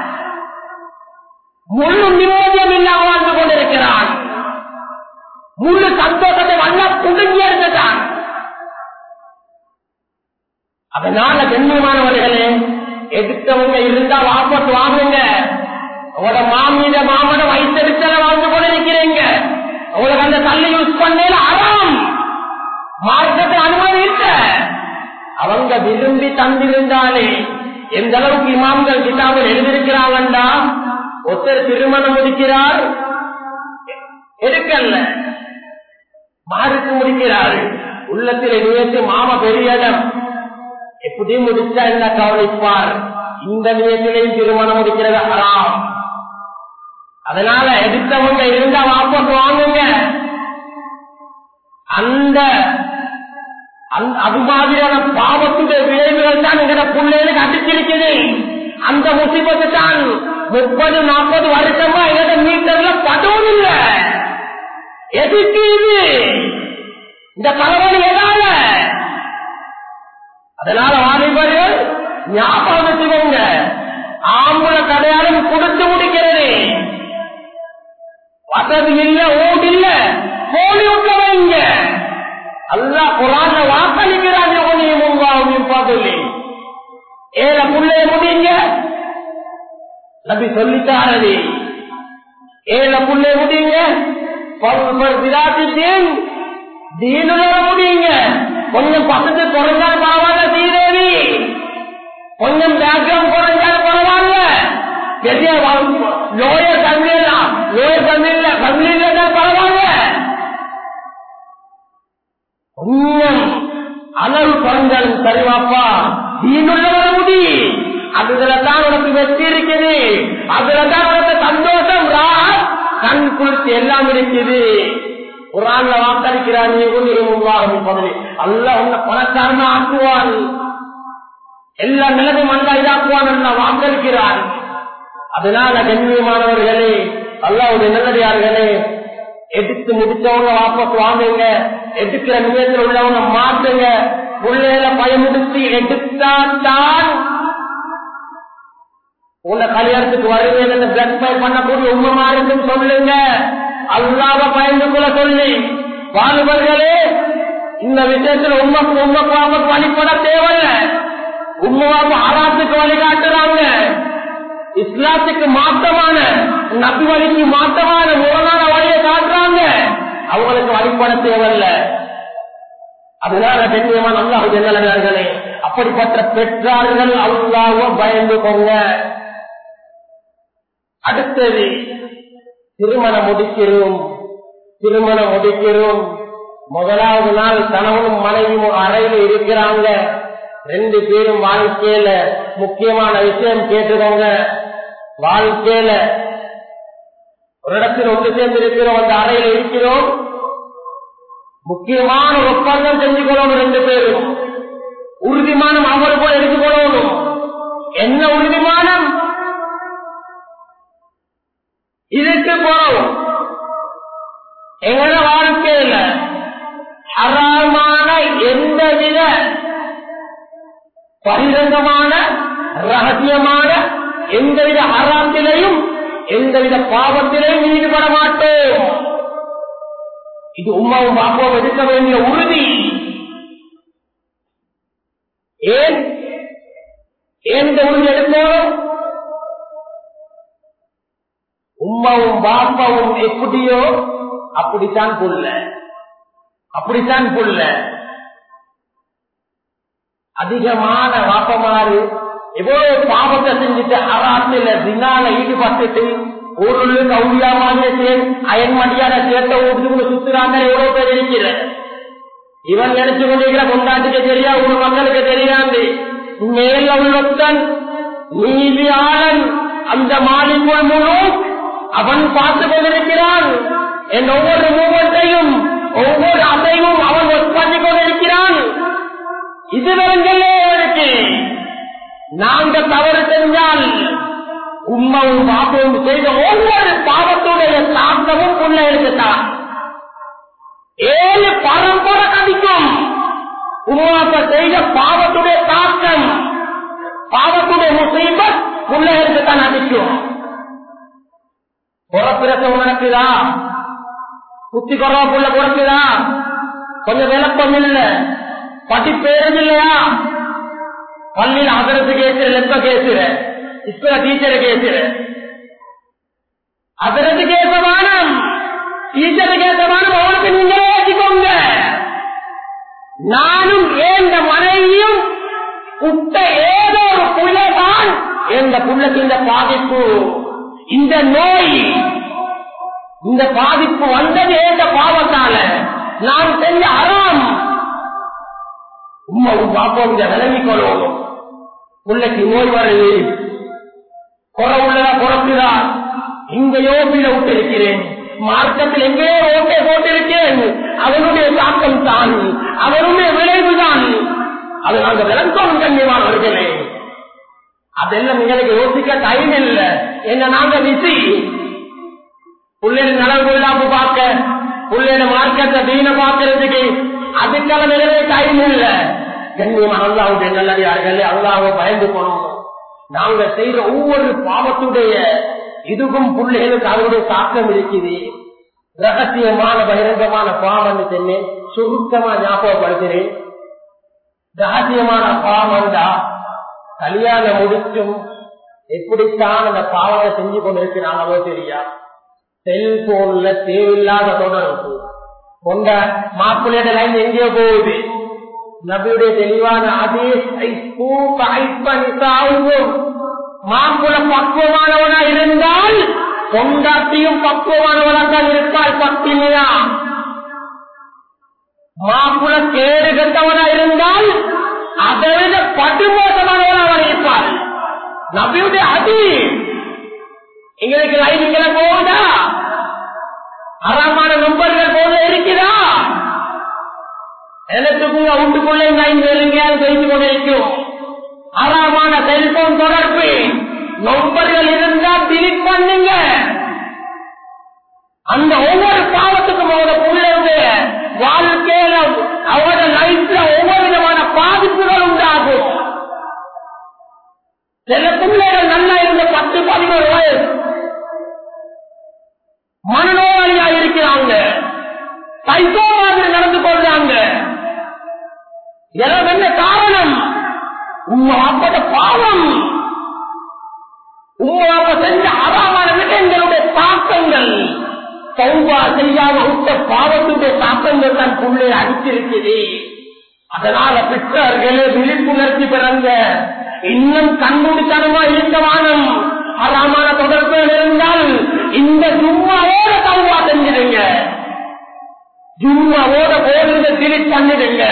முழு நிம்மதியம் இல்லாம வாழ்ந்து கொண்டிருக்கிறான், முழு சந்தோஷத்தை நல்லா புடுங்கி எடுத்துட்டான். அதனால கண்ணியமானவர்களே, எடுத்தவங்க இருந்தா வாபஸ் வாங்குங்க. உங்களோட மாமியில மாமன வயிற்றுல வாழ்ந்து கொண்டு இருக்கிறீங்க, உங்களுக்கு அந்த தள்ளி யூஸ் பண்ணல அறம் மார்க்கத்தை அனுமதி இல்ல. அவங்க விரும்பி தந்திருந்தாலே எந்த அளவுக்கு இமாம்கள் கிதாபில் எழுதியிருக்கிறாங்கண்டா, ஒருத்தர் திருமணம் முடிக்கிறார், எடுக்கல மாறுக்கு முடிக்கிறார், உள்ளத்தில் நியத்து மாமா பெரிய இடம் எப்படி முடிச்சா என்ன கவனிப்பார், இந்த நியத்திலையும் திருமணம் முடிக்கிறது ஹராம். அதனால எடுத்தவங்க இருந்தா வாபஸ் வாங்குங்க. அந்த அது மாதிரியான பாவத்துடைய விளைவுகள் தான் எங்கட பிள்ளைகளுக்கு அடிச்சிருக்குது. அந்த முசிபத்து தான் முப்பது நாற்பது வருஷமா எங்கட மீட்டர்ல படவும் இல்லை. எதுக்கு இது இந்த தலைவலி எதால? அதனால வாலிபர்கள் ஞாபகம் வச்சுக்கோங்க, ஆம்பளை கடையாளம் கொடுத்து முடிக்கிறது. வசதி இல்ல, ஓடு இல்ல, கோழி விட்ட வைங்க. அல்லாஹ் குர்ஆன்ல வாக்களிக்கிறாங்க, சொல்லி ஏல புள்ளைய முடியுங்க. நபி சொல்லித்தாரது, ஏல புள்ளைய முடியுங்க, தீனுள்ள முடியுங்க. கொஞ்சம் பக்கத்து குறைஞ்சால் பரவாயில்ல, தீதேவி கொஞ்சம் பேக்ரவுண்ட் குறைஞ்சால் பரவாயில்ல, பெரிய லோயர் தமிழ் லோயர் தமிழ்ல தமிழ்ல பரவாயில்ல, கொஞ்சம் அளவு குறைஞ்சாலும் சரிவாப்பா, தீனுள்ள முடி, அதுலதான் உனக்கு வெற்றி இருக்குது, அதுலதான் உனக்கு சந்தோஷம், கண் குளிர்ச்சி எல்லாம் இருக்குது. குர்ஆன்ல வாக்களிக்கிறான், அல்லாஹ் உன்னை பணக்காரனா ஆக்குவான், எல்லா நிலைமையும் அல்லா இதாக்குவான் அல்லா வாக்களிக்கிறான். அதனால கண்ணியமானவர்களே, அல்லாஹ்வுடைய நல்லடியார்களே, எடுத்து முடிச்சவங்க வாபஸ் வாங்குங்க, எடுக்கிற நிலையத்தில் உள்ளவங்க மாற்றுங்க. பிள்ளைகளை பயமுடுத்தி எடுத்தாத்தான் உன்னை கல்யாணத்துக்கு வருவேன் பிளட் பை பண்ணக்கூடிய உண்மைமா இருக்குன்னு சொல்லுங்க. அல்லாஹ்வை பயந்து கொள்ள சொல்லி வாலிபர்களே, இந்த விஷயத்துல உண்மைக்கு உண்மைக்கு வாபஸ் வழிபட தேவையில்ல. உண்மைவாப்பு ஆராத்துக்கு வழிகாட்டுறாங்க, இஸ்லாத்துக்கு மாற்றமான நபி வழிக்கு மாற்றமான முரணான வழியை காட்டுறாங்க, அவங்களுக்கு வழிபட தேவையில்ல. அதனால கண்ணியமான அல்லாஹ் ஜல்லல்லாஹுவே, அப்படிப்பட்ட பெற்றார்கள் அல்லாஹ்வை பயந்து கொங்க. அடுத்தது திருமணம் முடிக்கிறோம். திருமணம் முடிக்கிறோம் முதலாவது நாள் கணவனும் மனைவியும் அறையில் இருக்கிறாங்க. ரெண்டு பேரும் வாழ்க்கையில முக்கியமான விஷயம் கேட்டுக்கோங்க. வாழ்க்கையில ஒரு இடத்தில் ஒன்று சேர்ந்து இருக்கிறோம், அந்த அறையில் இருக்கிறோம், முக்கியமான ஒரு ஒப்பந்தம் செஞ்சு கொள்ளணும். ரெண்டு பேரும் உறுதிமானம் அவர் போல எடுத்துக்கொள்ளணும். என்ன உறுதிமானம்? இதுக்கு போறோம் எங்களோட வாழ்க்கையில ஹராமான எந்தவித பகிரங்கமான ரகசியமான எந்தவித ஹராத்திலையும் எந்தவித பாவத்திலையும் ஈடுபட மாட்டோம். இது உம்மாவும் பாப்பாவும் எடுக்க வேண்டிய உறுதி. ஏன் ஏன் இந்த உறுதி எடுக்கணும்? உம்மாவும் பாப்பாவும் எப்படியோ அப்படித்தான் புள்ள, அப்படித்தான் புள்ள. அதிகமான வாப்பமாறு எவ்வளவு பாவத்தை செஞ்சுட்டு ஹராத்துல தினால ஈடுபட்டுட்டு ஒரு கௌரியாமான அயன்மடியான சேர்த்த ஊருக்கு சுத்துறாங்க. எவ்வளவு பேர் இருக்கிற இவன் நினைச்சு கொண்டிருக்கிற கொண்டாட்டுக்கு தெரியா, ஒரு மக்களுக்கு தெரியாது. மேல உள்ளத்தன் நீதியாளன் அந்த மாலிக்குள் முழு அவன் பார்த்து கொண்டிருக்கிறான். என் ஒவ்வொரு மூவத்தையும் ஒவ்வொரு அசைவும் அவன் ஒர்க் பண்ணி கொண்டிருக்கிறான். இது வருங்களே இருக்கு. நாங்க தவறு செஞ்சால் உம்மாவும் பாப்பாவும் செய்த ஒவ்வொரு பாவத்துடைய தாக்கமும் புள்ள எடுத்துட்டான். ஏழு பரம்பரை கடிக்கும். உம்மாப்ப செய்த பாவத்துடைய தாக்கம், பாவத்துடைய முசீபத் புள்ள எடுத்துத்தான் அடிக்கும். புறப்பிரசவம் நடக்குதா, குத்தி குறவா புள்ள பிறக்குதா, கொஞ்சம் விளக்கம் இல்ல, படிப்பேரும் இல்லையா, பள்ளியில் அதரத்து கேசுற, லெப்ப கேசுற, இப்ப டீச்சரை கேசுற, அதரத்து கேசமானம் டீச்சரை கேசமானம் அவனுக்கு நீங்களே ஏற்றிக்கோங்க. நானும் ஏந்த மனைவியும் உட்ட ஏதோ ஒரு புள்ளதான் எந்த புள்ளக்கு இந்த பாதிப்பு, இந்த நோய், இந்த பாதிப்பு வந்தது ஏந்த பாவத்தால நான் செஞ்ச அறம். உம்மாவும் பாப்பாவும் இதை விளங்கிக் கொள்ளணும். பிள்ளைக்கு நோய் வருது, குறை உள்ளதா குறைக்குதா, இங்க யோசில விட்டு இருக்கிறேன், மார்க்கத்தில் எங்கேயோ ஓட்டை போட்டிருக்கிறேன், அவனுடைய தாக்கம் தான், அவனுடைய விளைவுதான். அது நாங்கள் விளங்கணும் கண்ணியமானவர்களே. அதெல்லாம் எங்களுக்கு யோசிக்க டைம் இல்லை. என்ன நாங்க விசி பிள்ளைகள் நலவு இல்லாம பார்க்க, பிள்ளைட மார்க்கத்தை தீன பார்க்கறதுக்கு அதுக்கான நிலவே டைம் இல்லை. கண்ணியமான அல்லாஹ்வுடைய நல்லடியார்கள், அல்லாஹ்வை பயந்து போனோம். நாங்க செய்யற ஒவ்வொரு பாவத்துடைய இதுக்கும் பிள்ளைகளுக்கு அவருடைய தாக்கம் இருக்குது. ரகசியமான பகிரங்கமான பாவம் சென்று சுருக்கமா ஞாபகப்படுத்துறேன். ரகசியமான பாவம்டா கல்யாணம் முடிச்சும் எப்படித்தான் அந்த பாவத்தை செஞ்சு கொண்டிருக்கிறாங்களோ தெரியா. செல்போன்ல தேவையில்லாத தொடர்பு கொண்ட மாப்பிள்ளையோட லைன் எங்கேயோ போகுது. நபியுடைய தெளிவான அதே மாப்பிள்ள பக்குவமானவனா இருந்தால் கொண்டாட்டியும் பக்குவமானவனாக இருப்பாள் பத்தினியா. மாப்பிள்ள கேடு கட்டவனா இருந்தால் அதை விட படுமோசமானவனாக இருப்பாள். நபியுடைய அதி எங்களுக்கு லைன் இங்கே போகுதா, அறமான நம்பர்கள் போல இருக்கிற எனக்குள்ள வீட்டுக்குள்ளே எங்கேயாவது பேசிக் கொண்டிருக்கும் அறமான செல்போன் தொடர்பு நம்பர்கள் இருந்தால் டிலீட் பண்ணுங்க. அந்த ஒவ்வொரு பாவத்துக்கும் அவரோட பிள்ளையுடைய வாழ்க்கையில அவரோட லைஃப்ல ஒவ்வொரு விதமான பாதிப்புகள் உண்டாகும். சில பிள்ளைகள் நல்லா இருந்த பத்து பதினோரு வயசு மனநோயாளியா இருக்கிறாங்க, சைக்கோ மாதிரி நடந்து கொள்றாங்க. இதெல்லாம் என்ன காரணம்? உங்க அப்பட பாவம், உங்க அப்ப செஞ்ச அறமான விஷயங்களுடைய தாக்கங்கள், சௌபா செய்யாம விட்ட பாவத்துடைய தாக்கங்கள் தான் புள்ளை அடிச்சிருக்குது. அதனால பெற்றோர்களே விழிப்புணர்ச்சி பெறாங்க. இன்னும் கண்மூடித்தனமா இருக்கவானும் அறமான தொடர்புகள் இருந்தால் இந்த ஜும்மாவோட சௌபா செஞ்சிடுங்க, ஜும்மாவோட போடுறத டிலீட் பண்ணிடுங்க.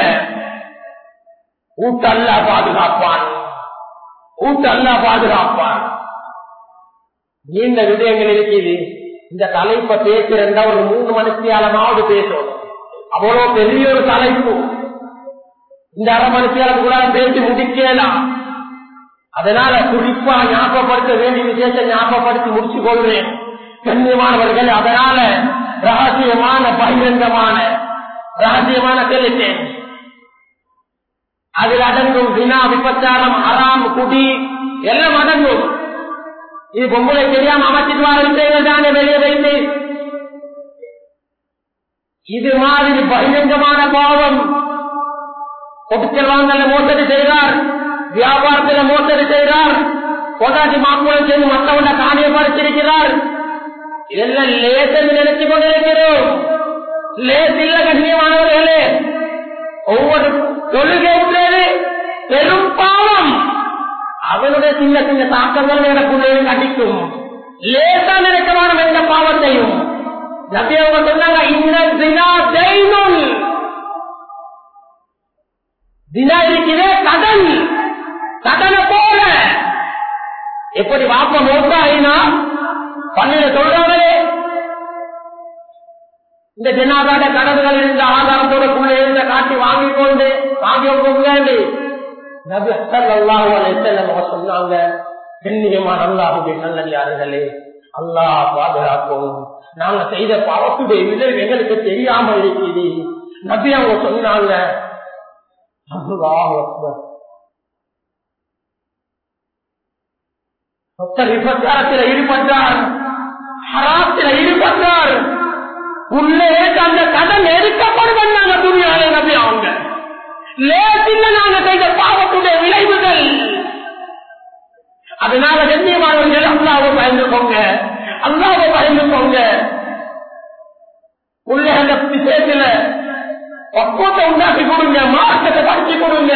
ஊட்ட அல்லா பாதுகாப்பான், ஊட்ட அல்லா பாதுகாப்பான். நீண்ட விடயங்கள் இருக்குது. இந்த தலைப்பை பேசுறா ஒரு மூணு மணித்தியாலமாவது பேசணும். அவ்வளவு பெரிய ஒரு தலைப்பு. இந்த அரை மணித்தியாலம் கூட பேசி முடிக்கலாம். அதனால குறிப்பா ஞாபகப்படுத்த வேண்டிய விசேஷம் ஞாபகப்படுத்தி முடிச்சு கொள்வேன் கண்ணியமானவர்கள். அதனால ரகசியமான பகிரங்கமான ரகசியமான தெரிவித்தேன். அதில் அடங்கும் வினா, விபச்சாரம், அறாம், குடி எல்லாம் அடங்கும். இது பொம்பளை தெரியாம அமைச்சிட்டு வர விஷயங்கள் தானே வெளியே வைத்து. இது மாதிரி பகிரங்கமான பாவம். பொதுச்சல் வாங்கல மோசடி செய்கிறார், வியாபாரத்தில் மோசடி செய்கிறார், கொண்டாட்டி மாப்பிளம் செய்து மற்றவண்ட காணியை பறிச்சிருக்கிறார். இதெல்லாம் லேசல் நினைச்சு கொண்டிருக்கிறோம். லேஸ் இல்ல கண்ணியமானவர்களே. ஒவ்வொரு தொழுகை உள்ளது பெரும் பாவம். அவனுடைய சின்ன சின்ன தாக்கங்கள் எனக்குள்ளே கண்டிக்கும். லேசா நினைக்கமான எந்த பாவத்தையும் நபி அவங்க சொன்னாங்க, இன்னல் தினா தெய்வம். தினா இருக்கிறே கடன், கடனை போல. எப்படி வாப்ப மோசாயினா பள்ளியில சொல்றாங்களே, இந்த ஜனாதாட கடன்கள் இருந்த ஆதாரத்தோட புள்ளை இருந்த காட்டி வாங்கி கொண்டு வாங்கி கொண்டு நபி ஸல்லல்லாஹு அலைஹி வஸல்லம் சொன்னாங்க, கண்ணியமான அல்லாஹ்வுடைய நல்லடியார்களே, அல்லாஹ் பாதுகாக்கும். நாங்க செய்த பாவத்துடைய விளைவு எங்களுக்கு தெரியாம இருக்குது. நபி அவங்க சொன்னாங்க, அல்லாஹ் அக்பர். விபச்சாரத்தில் ஈடுபட்டார், ஹராத்தில் ஈடுபட்டார், உள்ளே அந்த கடன் எடுக்கப்படும் நாங்க துணியாலே நபி அவங்க லேசில்ல நாங்க செய்த பாவத்துடைய விளைவுகள். அதனால கண்ணியமானவர்கள் அல்லாஹ்வை பயந்து போங்க, அல்லாஹ்வை பயந்து போங்க. உள்ள அந்த விஷயத்துல பக்குவத்தை உண்டாக்கி கொடுங்க, மார்க்கத்தை படிச்சு கொடுங்க.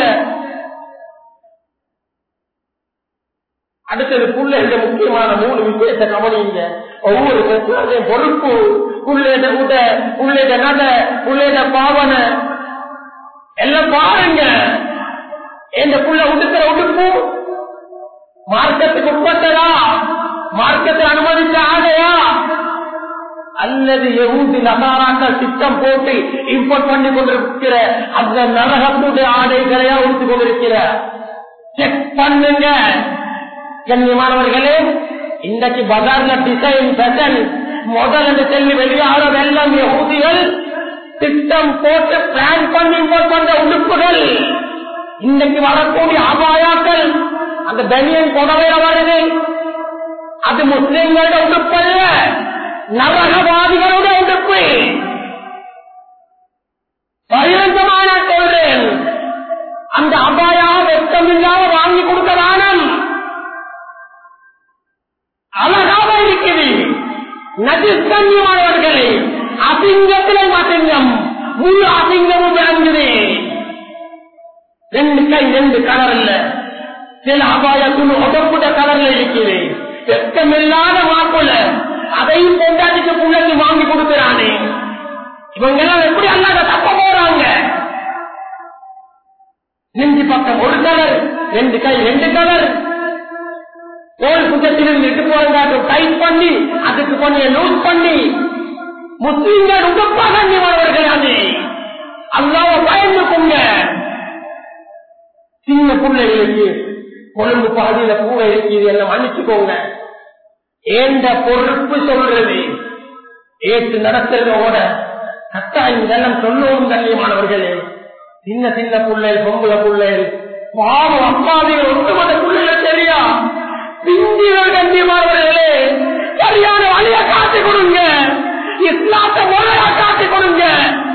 அடுத்தது புள்ள இந்த முக்கியமான மூணு விஷயத்தை கவனிங்க. ஒவ்வொரு பெற்றோரையும் பொறுப்பு, புள்ளேட உட, புள்ளேட நட, புள்ளேட பாவனை எல்லாம் பாருங்க. இந்த புள்ள உடுக்கிற உடுப்பு மார்க்கத்துக்கு உட்பட்டதா, மார்க்கத்தை அனுமதித்த ஆடையா, அல்லது யஹூதி நசாராக்கள் திட்டம் போட்டு இம்போர்ட் பண்ணி கொண்டிருக்கிற அந்த நரகத்துடைய ஆடைகளையா உடுத்திக் கொண்டிருக்கிற செக் பண்ணுங்க. கண்ணியமானவர்களே, இன்றைக்கு பஜார்ல டிசைன் ஃபேஷன் மாடல் என்று சொல்லி வெளியாகிறது எல்லாம் யஹூதிகள் திட்டம் போட்டு பிளான் பண்ணி இம்போர்ட் பண்ற உடுப்புகள். இன்னைக்கு வரக்கூடிய அபாயாக்கள் அந்த பனியன் புடவையில வருது. அது முஸ்லிம்களோட உடுப்பு அல்ல, நரகவாதிகளோட உடுப்பு. பகிரங்கமான சொல்றேன், அந்த அபாயா வெட்கம் இல்லாம வாங்கி கொடுக்க வேணும். அழகாக இருக்குது. நதிஸ்கன்யமானவர்களே, அசிங்கத்திலே அசிங்கம், முழு அசிங்கமும் இறங்குது. ரெண்டு கை ரெண்டு கலர் இல்ல, சில அபாயத்துள் உடம்புட கலர்ல இருக்குது. வெட்கமில்லாத மாப்பிள்ள அதையும் கொண்டாடிக்கு புள்ளைக்கு வாங்கி கொடுக்கிறானே. இவங்க எல்லாம் எப்படி அல்லாத தப்ப போறாங்க. நெஞ்சு பக்கம் ஒரு கலர், ரெண்டு கை ரெண்டு கலர், தோல் புத்தத்திலிருந்து இட்டு போறங்காட்டு டைட் பண்ணி அதுக்கு கொஞ்சம் லூஸ் பண்ணி முஸ்லிம்கள் உடப்பாக நிவர்கள். அது அல்லாஹ் பயந்துக்கும் பிள்ளைகளுக்கு கொழும்பு பகுதியில கூட இருக்குது எல்லாம் மன்னிச்சுக்கோங்க. ஏண்ட பொறுப்பு சொல்றது ஏற்று நடத்துறதோட கட்டாயம் இதெல்லாம் சொல்லுவோம். கண்ணியமானவர்களே, சின்ன சின்ன பிள்ளைகள், பொம்புல பிள்ளைகள், பாவம் அப்பாவிகள், ஒட்டுமொத்த பிள்ளைகள் தெரியா பிந்திகள். கண்ணியமானவர்களே, சரியான வழியா காட்டி கொடுங்க, இஸ்லாத்த முறையா காட்டி கொடுங்க.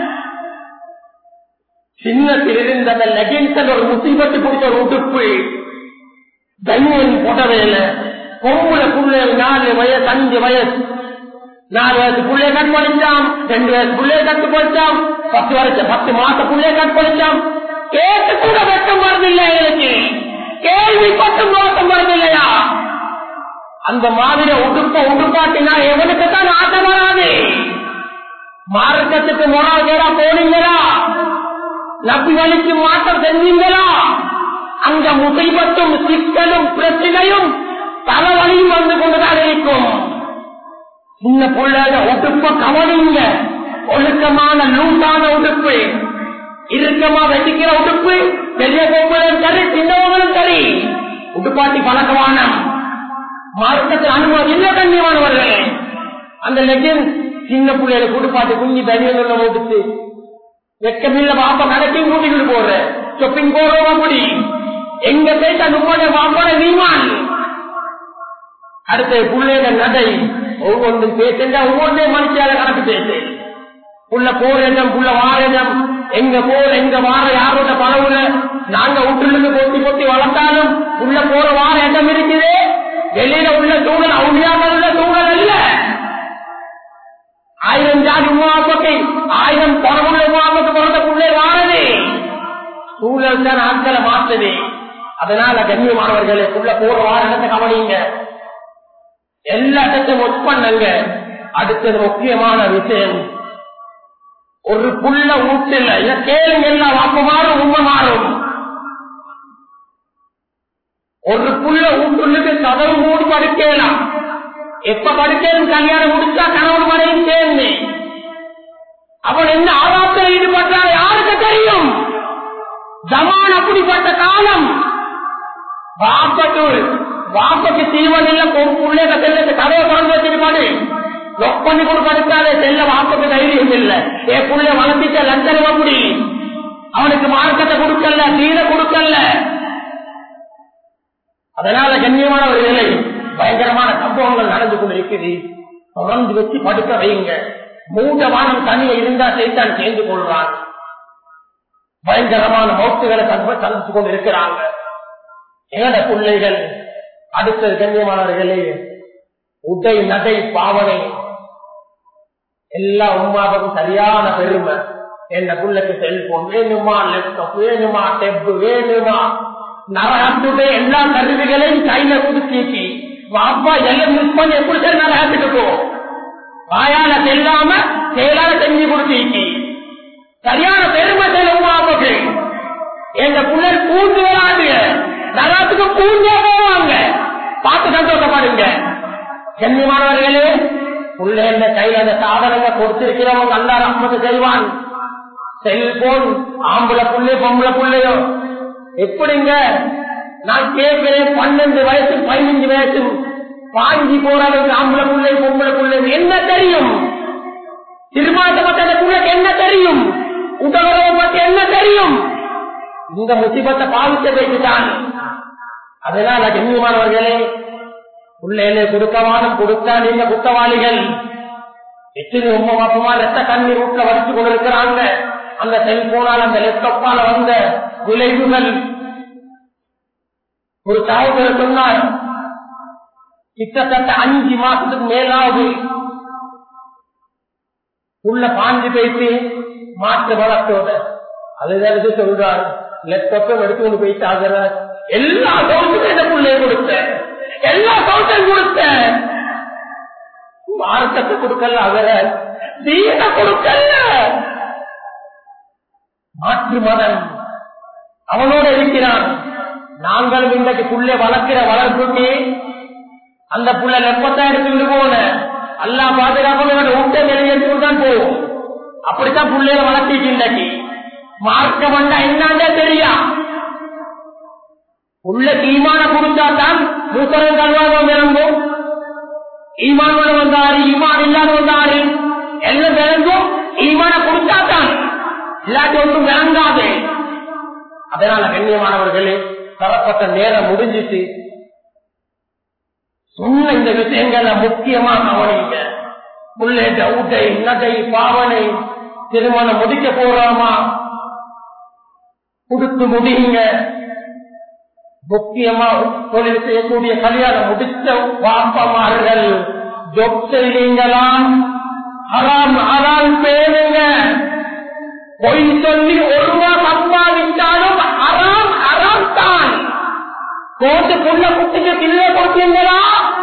சின்னத்தில் இருந்த அந்த லெகின்ஸ் ஒரு முசீபத்து பிடிச்ச ஒரு உடுப்பு தனியன் புடவையில பொம்புல பிள்ளைகள் நாலு வயசு அஞ்சு வயசு நாலு வயசு புள்ளைய கட் பண்ணிச்சான், ரெண்டு வயசு புள்ளைய கட்டு போச்சான், பத்து வருஷம் பத்து மாச புள்ளைய கட் பண்ணிச்சான். கேட்டு கூட வெட்கம் வருதில்லை எங்களுக்கு, கேள்வி பட்டும் நோக்கம் வருதில்லையா? அந்த மாதிரி உடுப்ப உடுப்பாட்டினா எவனுக்குத்தான் ஆட்டம் வராது. மார்க்கத்துக்கு மொராஜரா போனீங்களா, நபி வழிக்கு மாற்றம் செஞ்சீங்களா, அங்க முசைபத்தும் சிக்கலும் பிரச்சனையும் தலைவலியும் வந்து கொண்டுதான் இருக்கும். சின்ன பிள்ளைக உடுப்ப கவனிங்க, ஒழுக்கமான லூட்டான உடுப்பு, இறுக்கமா வெட்டிக்கிற உடுப்பு, பெரிய பொம்பளும் சரி சின்னவங்களும் சரி உடுப்பாட்டி பழக்கமான மார்க்கத்தில் அனுமதி இல்லை. கண்ணியமானவர்களே, அந்த லெஜன் சின்ன பிள்ளைகளை உடுப்பாட்டி குஞ்சு தனியாக உடுத்து வெக்கமில்ல பாப்பா நடத்தி கூட்டிக்கிட்டு போற ஷாப்பிங் போறோம். அப்படி எங்க பேச நும்மட பாப்பாட நீமான் அடுத்த பிள்ளைகள் நடை ஒவ்வொன்றும் பேசுண்டா ஒவ்வொன்றே மனுஷியால கணக்கு பேசு. புள்ள போரேஜம் புள்ள வாரேஜம் எங்க போற எங்க வார யாரோட பரவுல நாங்க வீட்டிலிருந்து கொத்தி கொத்தி வளர்த்தாலும் உள்ள போற வார இடம் இருக்குது. வெளியில உள்ள சூழல் அவுளியாக சூழல் அல்ல. ஆயிரம் ஜாதி உமாப்பத்தை ஆயிரம் பரவுள்ள உமாப்பத்து பிறந்த புள்ளை வாரது சூழல் தான் ஆட்களை மாற்றுது. அதனால கண்ணியமானவர்களே, புள்ள போற வார இடத்தை கவனிங்க, எல்லா இடத்தையும் ஒர்க் பண்ணுங்க. அடுத்தது முக்கியமான விஷயம், ஒரு புள்ள ஊட்டில் இதை கேளுங்க, எல்லாம் வாப்பு மாறும் உண்மை மாறும். ஒரு புள்ள ஊட்டுள்ளுக்கு கதவு மூடி படுக்கலாம். எப்ப படுக்கணும் கல்யாணம் முடிச்சா கணவன் மனையும் சேர்ந்து அவன் என்ன ஆதாரத்தில் ஈடுபட்டால் யாருக்கு தெரியும்? ஜமான் அப்படிப்பட்ட காலம். வாப்பட்டு வாப்பக்கு தீவன் இல்ல புள்ளே செல்ல கதையை குழந்தை வச்சிருப்பாடு லொக் பண்ணி கொண்டு படுத்தாலே செல்ல வாப்பக்கு தைரியம் இல்லை. என் புள்ள வளர்த்திட்ட லஞ்சம் அப்படி அவனுக்கு மார்க்கத்தை கொடுக்கல, தீர கொடுக்கல. அதனால கண்ணியமான ஒரு நிலை, பயங்கரமான சம்பவங்கள் நடந்து கொண்டு இருக்குது. தொடர்ந்து வச்சு படுக்க வைங்க. மூட வானம் தனியை இருந்தா செய்தான் சேர்ந்து கொள்றான். பயங்கரமான மௌத்துகளை சந்திச்சு கொண்டு இருக்கிறாங்க ஏன பிள்ளைகள். அடுத்தது கண்ணியமானவர்களே, உடை நடை பாவனை எல்லா உமாவுக்கும் சரியான பெருமை. என்ன பிள்ளைக்கு செல்போன் வேணுமா, லேப்டாப் வேணுமா, டெப் வேணுமா, நரகத்துடைய எல்லா கருவிகளையும் கையில கொடுத்து வாப்பா எல்லாம் மிஸ் பண்ணி எப்படி சரி நரகத்துக்கு போ வாயால செல்லாம செயலால செஞ்சு கொடுத்து சரியான பெருமை செல்ல உமாவுக்கு. எங்க பிள்ளைகள் பூண்டு வராங்க, நரகத்துக்கு பூண்டே போவாங்க. பார்த்து சந்தோஷப்படுங்க கண்ணியமானவர்களே. பிள்ளைகள கையில அந்த சாதனங்க கொடுத்திருக்கிறவங்க அல்லா ரஹ்மத்து செய்வான். செல்போன் ஆம்பளை புள்ளை பொம்பளை புள்ளையோ எப்படிங்க நான் கேட்கிறேன், பன்னெண்டு வயசு பதினஞ்சு வயசு பாஞ்சி போறவங்க ஆம்பளை புள்ளை பொம்பளை புள்ளை என்ன தெரியும்? திருமணத்தை பற்றி அந்த பிள்ளைக்கு என்ன தெரியும்? உடலுறவை பற்றி என்ன தெரியும்? இந்த முசிபத்தை பாவிக்க வைத்துட்டான். அதனால கண்ணியமானவர்களே, பிள்ளைகளை கொடுக்கவானும் கொடுத்தா நீங்க குற்றவாளிகள். எத்தனை உண்மை பாப்பமா ரத்த கண்ணீர் வீட்டுல வச்சு கொண்டிருக்கிறாங்க. அந்த செல்போனால் அந்த லேப்டாப்பால வந்த விளைவுகள். ஒரு தாய்கள் சொன்னார், கிட்டத்தட்ட அஞ்சு மாசத்துக்கு மேலாவது உள்ள பாஞ்சு பேசி மாற்று வளர்த்தோட அதுதான் சொல்றார். லேப்டாப்பும் எடுத்து கொண்டு போயிட்டு ஆகிற எல்லா சௌகரியம் பிள்ளைய கொடுத்த எல்லா சௌகரியம் கொடுத்த மார்க்கத்தை கொடுக்கல, அவர தீன கொடுக்கல. மாற்று மதம் அவனோட இருக்கிறான். நாங்களும் இன்றைக்கு புள்ளை வளர்க்கிற வளர்ப்புக்கு அந்த புள்ள லெப்பத்தான் எடுத்துக்கிட்டு போன அல்லா பாதுகாப்பு ஊட்ட வெளியேற்று தான் போகும். அப்படித்தான் புள்ளைய வளர்த்திட்டு இன்றைக்கு மார்க்கம் வந்தா என்னன்னே தெரியா. உள்ள ஈமான கொடுத்தாதான் மூத்தரம் கல்வாதம் விளங்கும். ஈமான் வந்தாரு ஈமான் இல்லாத வந்தாரு எல்லாம் விளங்கும். ஈமான கொடுத்தாதான், இல்லாட்டி ஒன்றும் விளங்காது. அதனால கண்ணியமானவர்களே, தரப்பட்ட நேரம் முடிஞ்சிட்டு சொன்ன இந்த விஷயங்களை முக்கியமா கவனிங்க. புள்ளேட்ட ஊட்டை நகை பாவனை திருமணம் முடிக்க போறாமா கொடுத்து முடியுங்க. முக்கியமா தொழில் செய்யக்கூடிய கல்யாணம் முடிச்ச வாப்பமார்கள் ஜொப் செய்வீங்களா? ஹராம் ஹராம் பேருங்க. பொய் சொல்லி ஒரு ரூபா சம்பாதிச்சாலும் ஹராம் ஹராம் தான். கோட்டு புள்ள குட்டிக்கு பிள்ளை கொடுத்தீங்களா?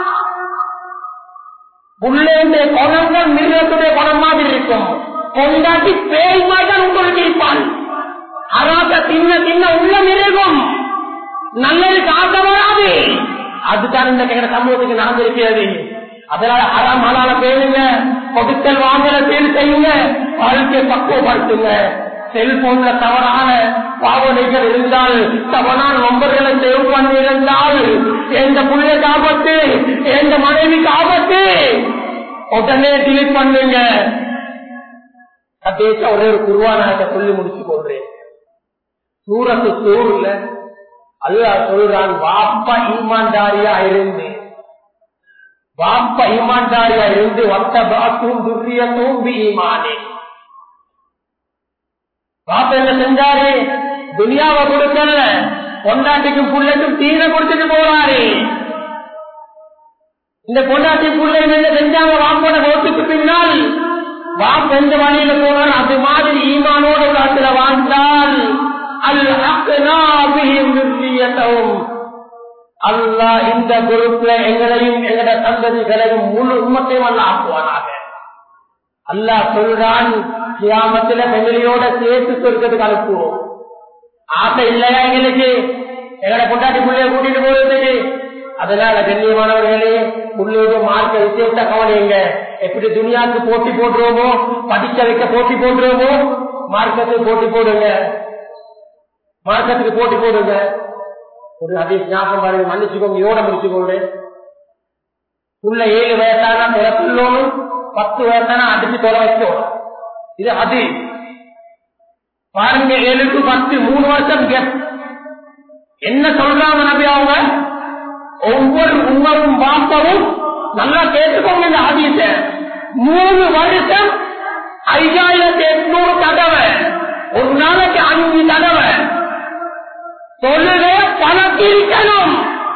புள்ளையுடைய குணங்கள் மிருகத்துடைய குணம் மாதிரி இருக்கும். கொண்டாட்டி பேய் மாதிரி உங்களுக்கு இருப்பான். ஹராத்த தின்ன தின்ன உள்ள மிருகம் நல்லது காட்ட வராது. அதுதான் இந்த கேட்கிற சமூகத்துக்கு நடந்திருக்கிறது. அதனால ஹராம் ஹலால பேருங்க, கொடுக்கல் வாங்கல பேர் செய்யுங்க, வாழ்க்கை பக்குவப்படுத்துங்க. செல்போன்ல தவறான பாவனைகள் இருந்தால், தவறான நம்பர்களை சேவ் பண்ணி இருந்தால், எந்த புள்ளைக்கு ஆபத்து, எந்த மனைவிக்கு ஆபத்து, உடனே டிலீட் பண்ணுங்க. கடைசியா ஒரே ஒரு குர்ஆனை சொல்லி முடிச்சு போடுறேன். சூரத்து சூர்ல அல்லாஹ் சொல்றான், வாப்பா ஈமான்தாரியா இருந்து வாப்பா ஈமான்தாரியா இருந்து வந்த பாக்கும் துர்ரியத்தும் ஈமானே. வாப்பா என்ன செஞ்சாரு? துனியாவை கொடுக்கல, பொண்டாட்டிக்கும் புள்ளைக்கும் தீனை கொடுத்துட்டு போறாரு. இந்த பொண்டாட்டி புள்ளை என்ன செஞ்சாங்க? வாப்போட ஓட்டுக்கு பின்னால் வாப்ப எந்த வழியில போனார் அது மாதிரி ஈமானோட காத்துல வாழ்ந்தால் அல்லாஹ் இந்த பொறுப்புல எங்களையும் எங்கட சந்ததிகளையும் முழு உம்மத்தையும் அல்ல ஆக்குவானாக. அல்லாஹ் சொல்றான், கியாமத்துல ஃபேமிலியோட சேர்த்து சொர்க்கத்துக்கு அனுப்புவோம். ஆசை இல்லையா எங்களுக்கு எங்கட பொண்டாட்டி புள்ளைய கூட்டிட்டு போறதுக்கு? அதனால கண்ணியமானவர்களே, புள்ளையோட மார்க்க விஷயத்த கவனிங்க. எப்படி துனியாவுக்கு போட்டி போடுறோமோ, படிக்க வைக்க போட்டி போடுறோமோ, மார்க்கத்துக்கு போட்டி போடுங்க. மார்க்கத்துக்கு போட்டி போடுங்க. ஒரு ஹதீஸ் ஞாபகம் பாருங்க, மன்னிச்சுக்கோங்க, யோட முடிச்சுக்கோங்க. புள்ள ஏழு வயசானா பிறப்பில்லோனும், பத்து வயசானா அடிச்சு தொலை வைக்கணும். இது அது பாருங்க, ஏழுக்கு பத்து மூணு வருஷம் கேப். என்ன சொல்றாங்க நபி அவங்க? ஒவ்வொரு உங்களும் வாப்பவும் நல்லா கேட்டுக்கோங்க. இந்த ஹதீஸ மூணு வருஷம் ஐயாயிரத்தி எட்நூறு தடவை, ஒரு நாளைக்கு அஞ்சு தடவை தொழுகை பழக்கிருக்கணும்.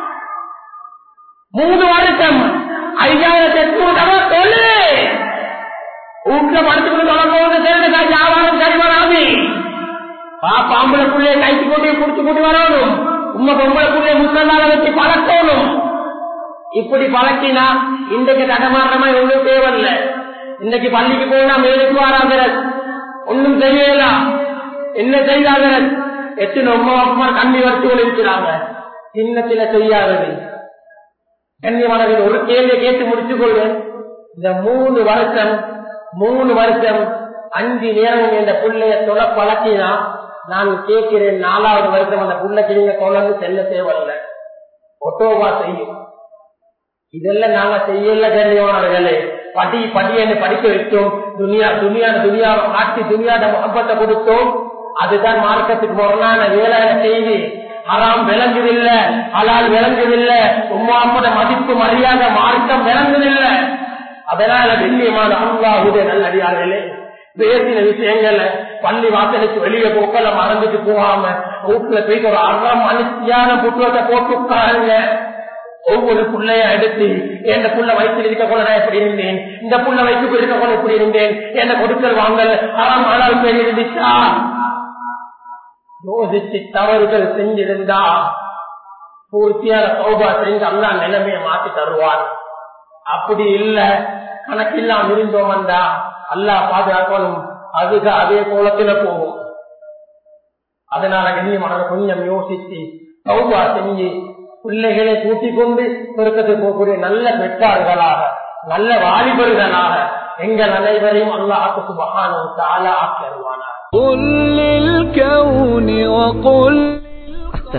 மூணு வருஷம் ஐயாயிரத்தி எட்நூறு தடவை தொழு. வீட்டுல படுத்துக்கிட்டு தொடர்பு சேர்ந்து வியாபாரம் சரி வராது. பாப்பா ஆம்பளைக்குள்ளே கைக்கு கூட்டி குடிச்சு கூட்டி வரணும். உண்மை பொம்பளைக்குள்ளே முத்தலாக வச்சு பழக்கணும். இப்படி பழக்கினா இன்றைக்கு தடமாறமா ஒன்றும் தேவையில்லை. இன்னைக்கு பள்ளிக்கு போனா மேலுக்கு வராத ஒன்னும் தெரியல. என்ன செய்யாத எத்தனை உமா அப்பமா கண்ணி வச்சு இருக்கிறாங்க. சின்னத்தில செய்யாதது கண்ணியமானது. ஒரு கேள்வி கேட்டு முடிச்சுக் கொள்வேன். இந்த மூணு வருஷம் மூணு வருஷம் அஞ்சு நேரம் இந்த பிள்ளைய தொலை பழக்கினா, நான் கேட்கிறேன், நாலாவது வருஷம் அந்த பிள்ளைக்கு நீங்க தொடர்ந்து செல்ல தேவையில்லை, ஒட்டோவா செய்யும். இதெல்லாம் நாங்க செய்யல கண்ணியமானவர்களே. படி படியை படிக்க வைத்தோம், துனியா துனியா துனியாவை காட்டி துனியாட முகப்பத்தை கொடுத்தோம். அதுதான் மார்க்கத்துக்கு முரணான வேலை செய்தி. ஹராம் விளங்குதில்லை, ஹலால் விளங்குதில்லை, உம்மா அம்மோட மதிப்பு மரியாதை மார்க்கம் விளங்குதில்லை. அதனால கண்ணியமான அல்லாஹ்வுடைய நல்லடியார்களே, பேசின விஷயங்கள்ல பள்ளி வாசலுக்கு வெளியே போக்கல மறந்துட்டு போகாம வீட்டுல போயிட்டு ஒரு அரை மனுஷியான புத்தகத்தை போட்டு உட்காருங்க. ஒவ்வொரு புள்ளைய எடுத்து எந்த புள்ள வயிற்றில் இருக்க கொள்ள நான் எப்படி இருந்தேன், இந்த புள்ள வயிற்றுக்கு இருக்க கொள்ள எப்படி இருந்தேன், என்ன கொடுக்கல் வாங்கல் ஹராம் ஹலால் பேர் இருந்துச்சா யோசிச்சு தவறுகள் செஞ்சிருந்தா பூர்த்தியான சௌபா செஞ்சு அல்லாஹ் நிலைமையை மாற்றி தருவான். அப்படி இல்ல கணக்கில்லாம் இருந்தோம் வந்தா அல்லாஹ் பாதுகாக்கணும், அதுக்கு அதே கோலத்துல போகும். அதனால கண்ணியமான கொஞ்சம் யோசிச்சு சௌபா செஞ்சு பிள்ளைகளை கூட்டிக் கொண்டு பெருக்கத்துக்கு போகக்கூடிய நல்ல பெற்றார்களாக நல்ல வாலிபர்களாக எங்கள் அனைவரையும் அல்லாஹ் சுப்ஹானஹு வ தஆலா ஆக்கி அருள்வானார். قل للكون وقل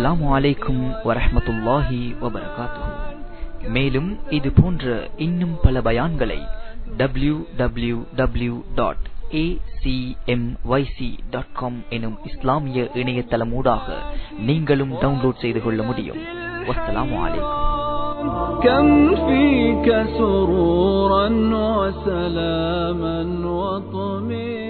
அஸ்ஸலாமு அலைக்கும் வரஹ்மத்துல்லாஹி வபரகாத்துஹு. மேலும் இது போன்ற இன்னும் பல பயான்களை W W W dot A C M Y C dot com எனும் இஸ்லாமிய இணையதளமூடாக நீங்களும் டவுன்லோட் செய்து கொள்ள முடியும். வஸ்ஸலாமு அலைக்கும். كم فيك سرورا وسلاما وطمئنانا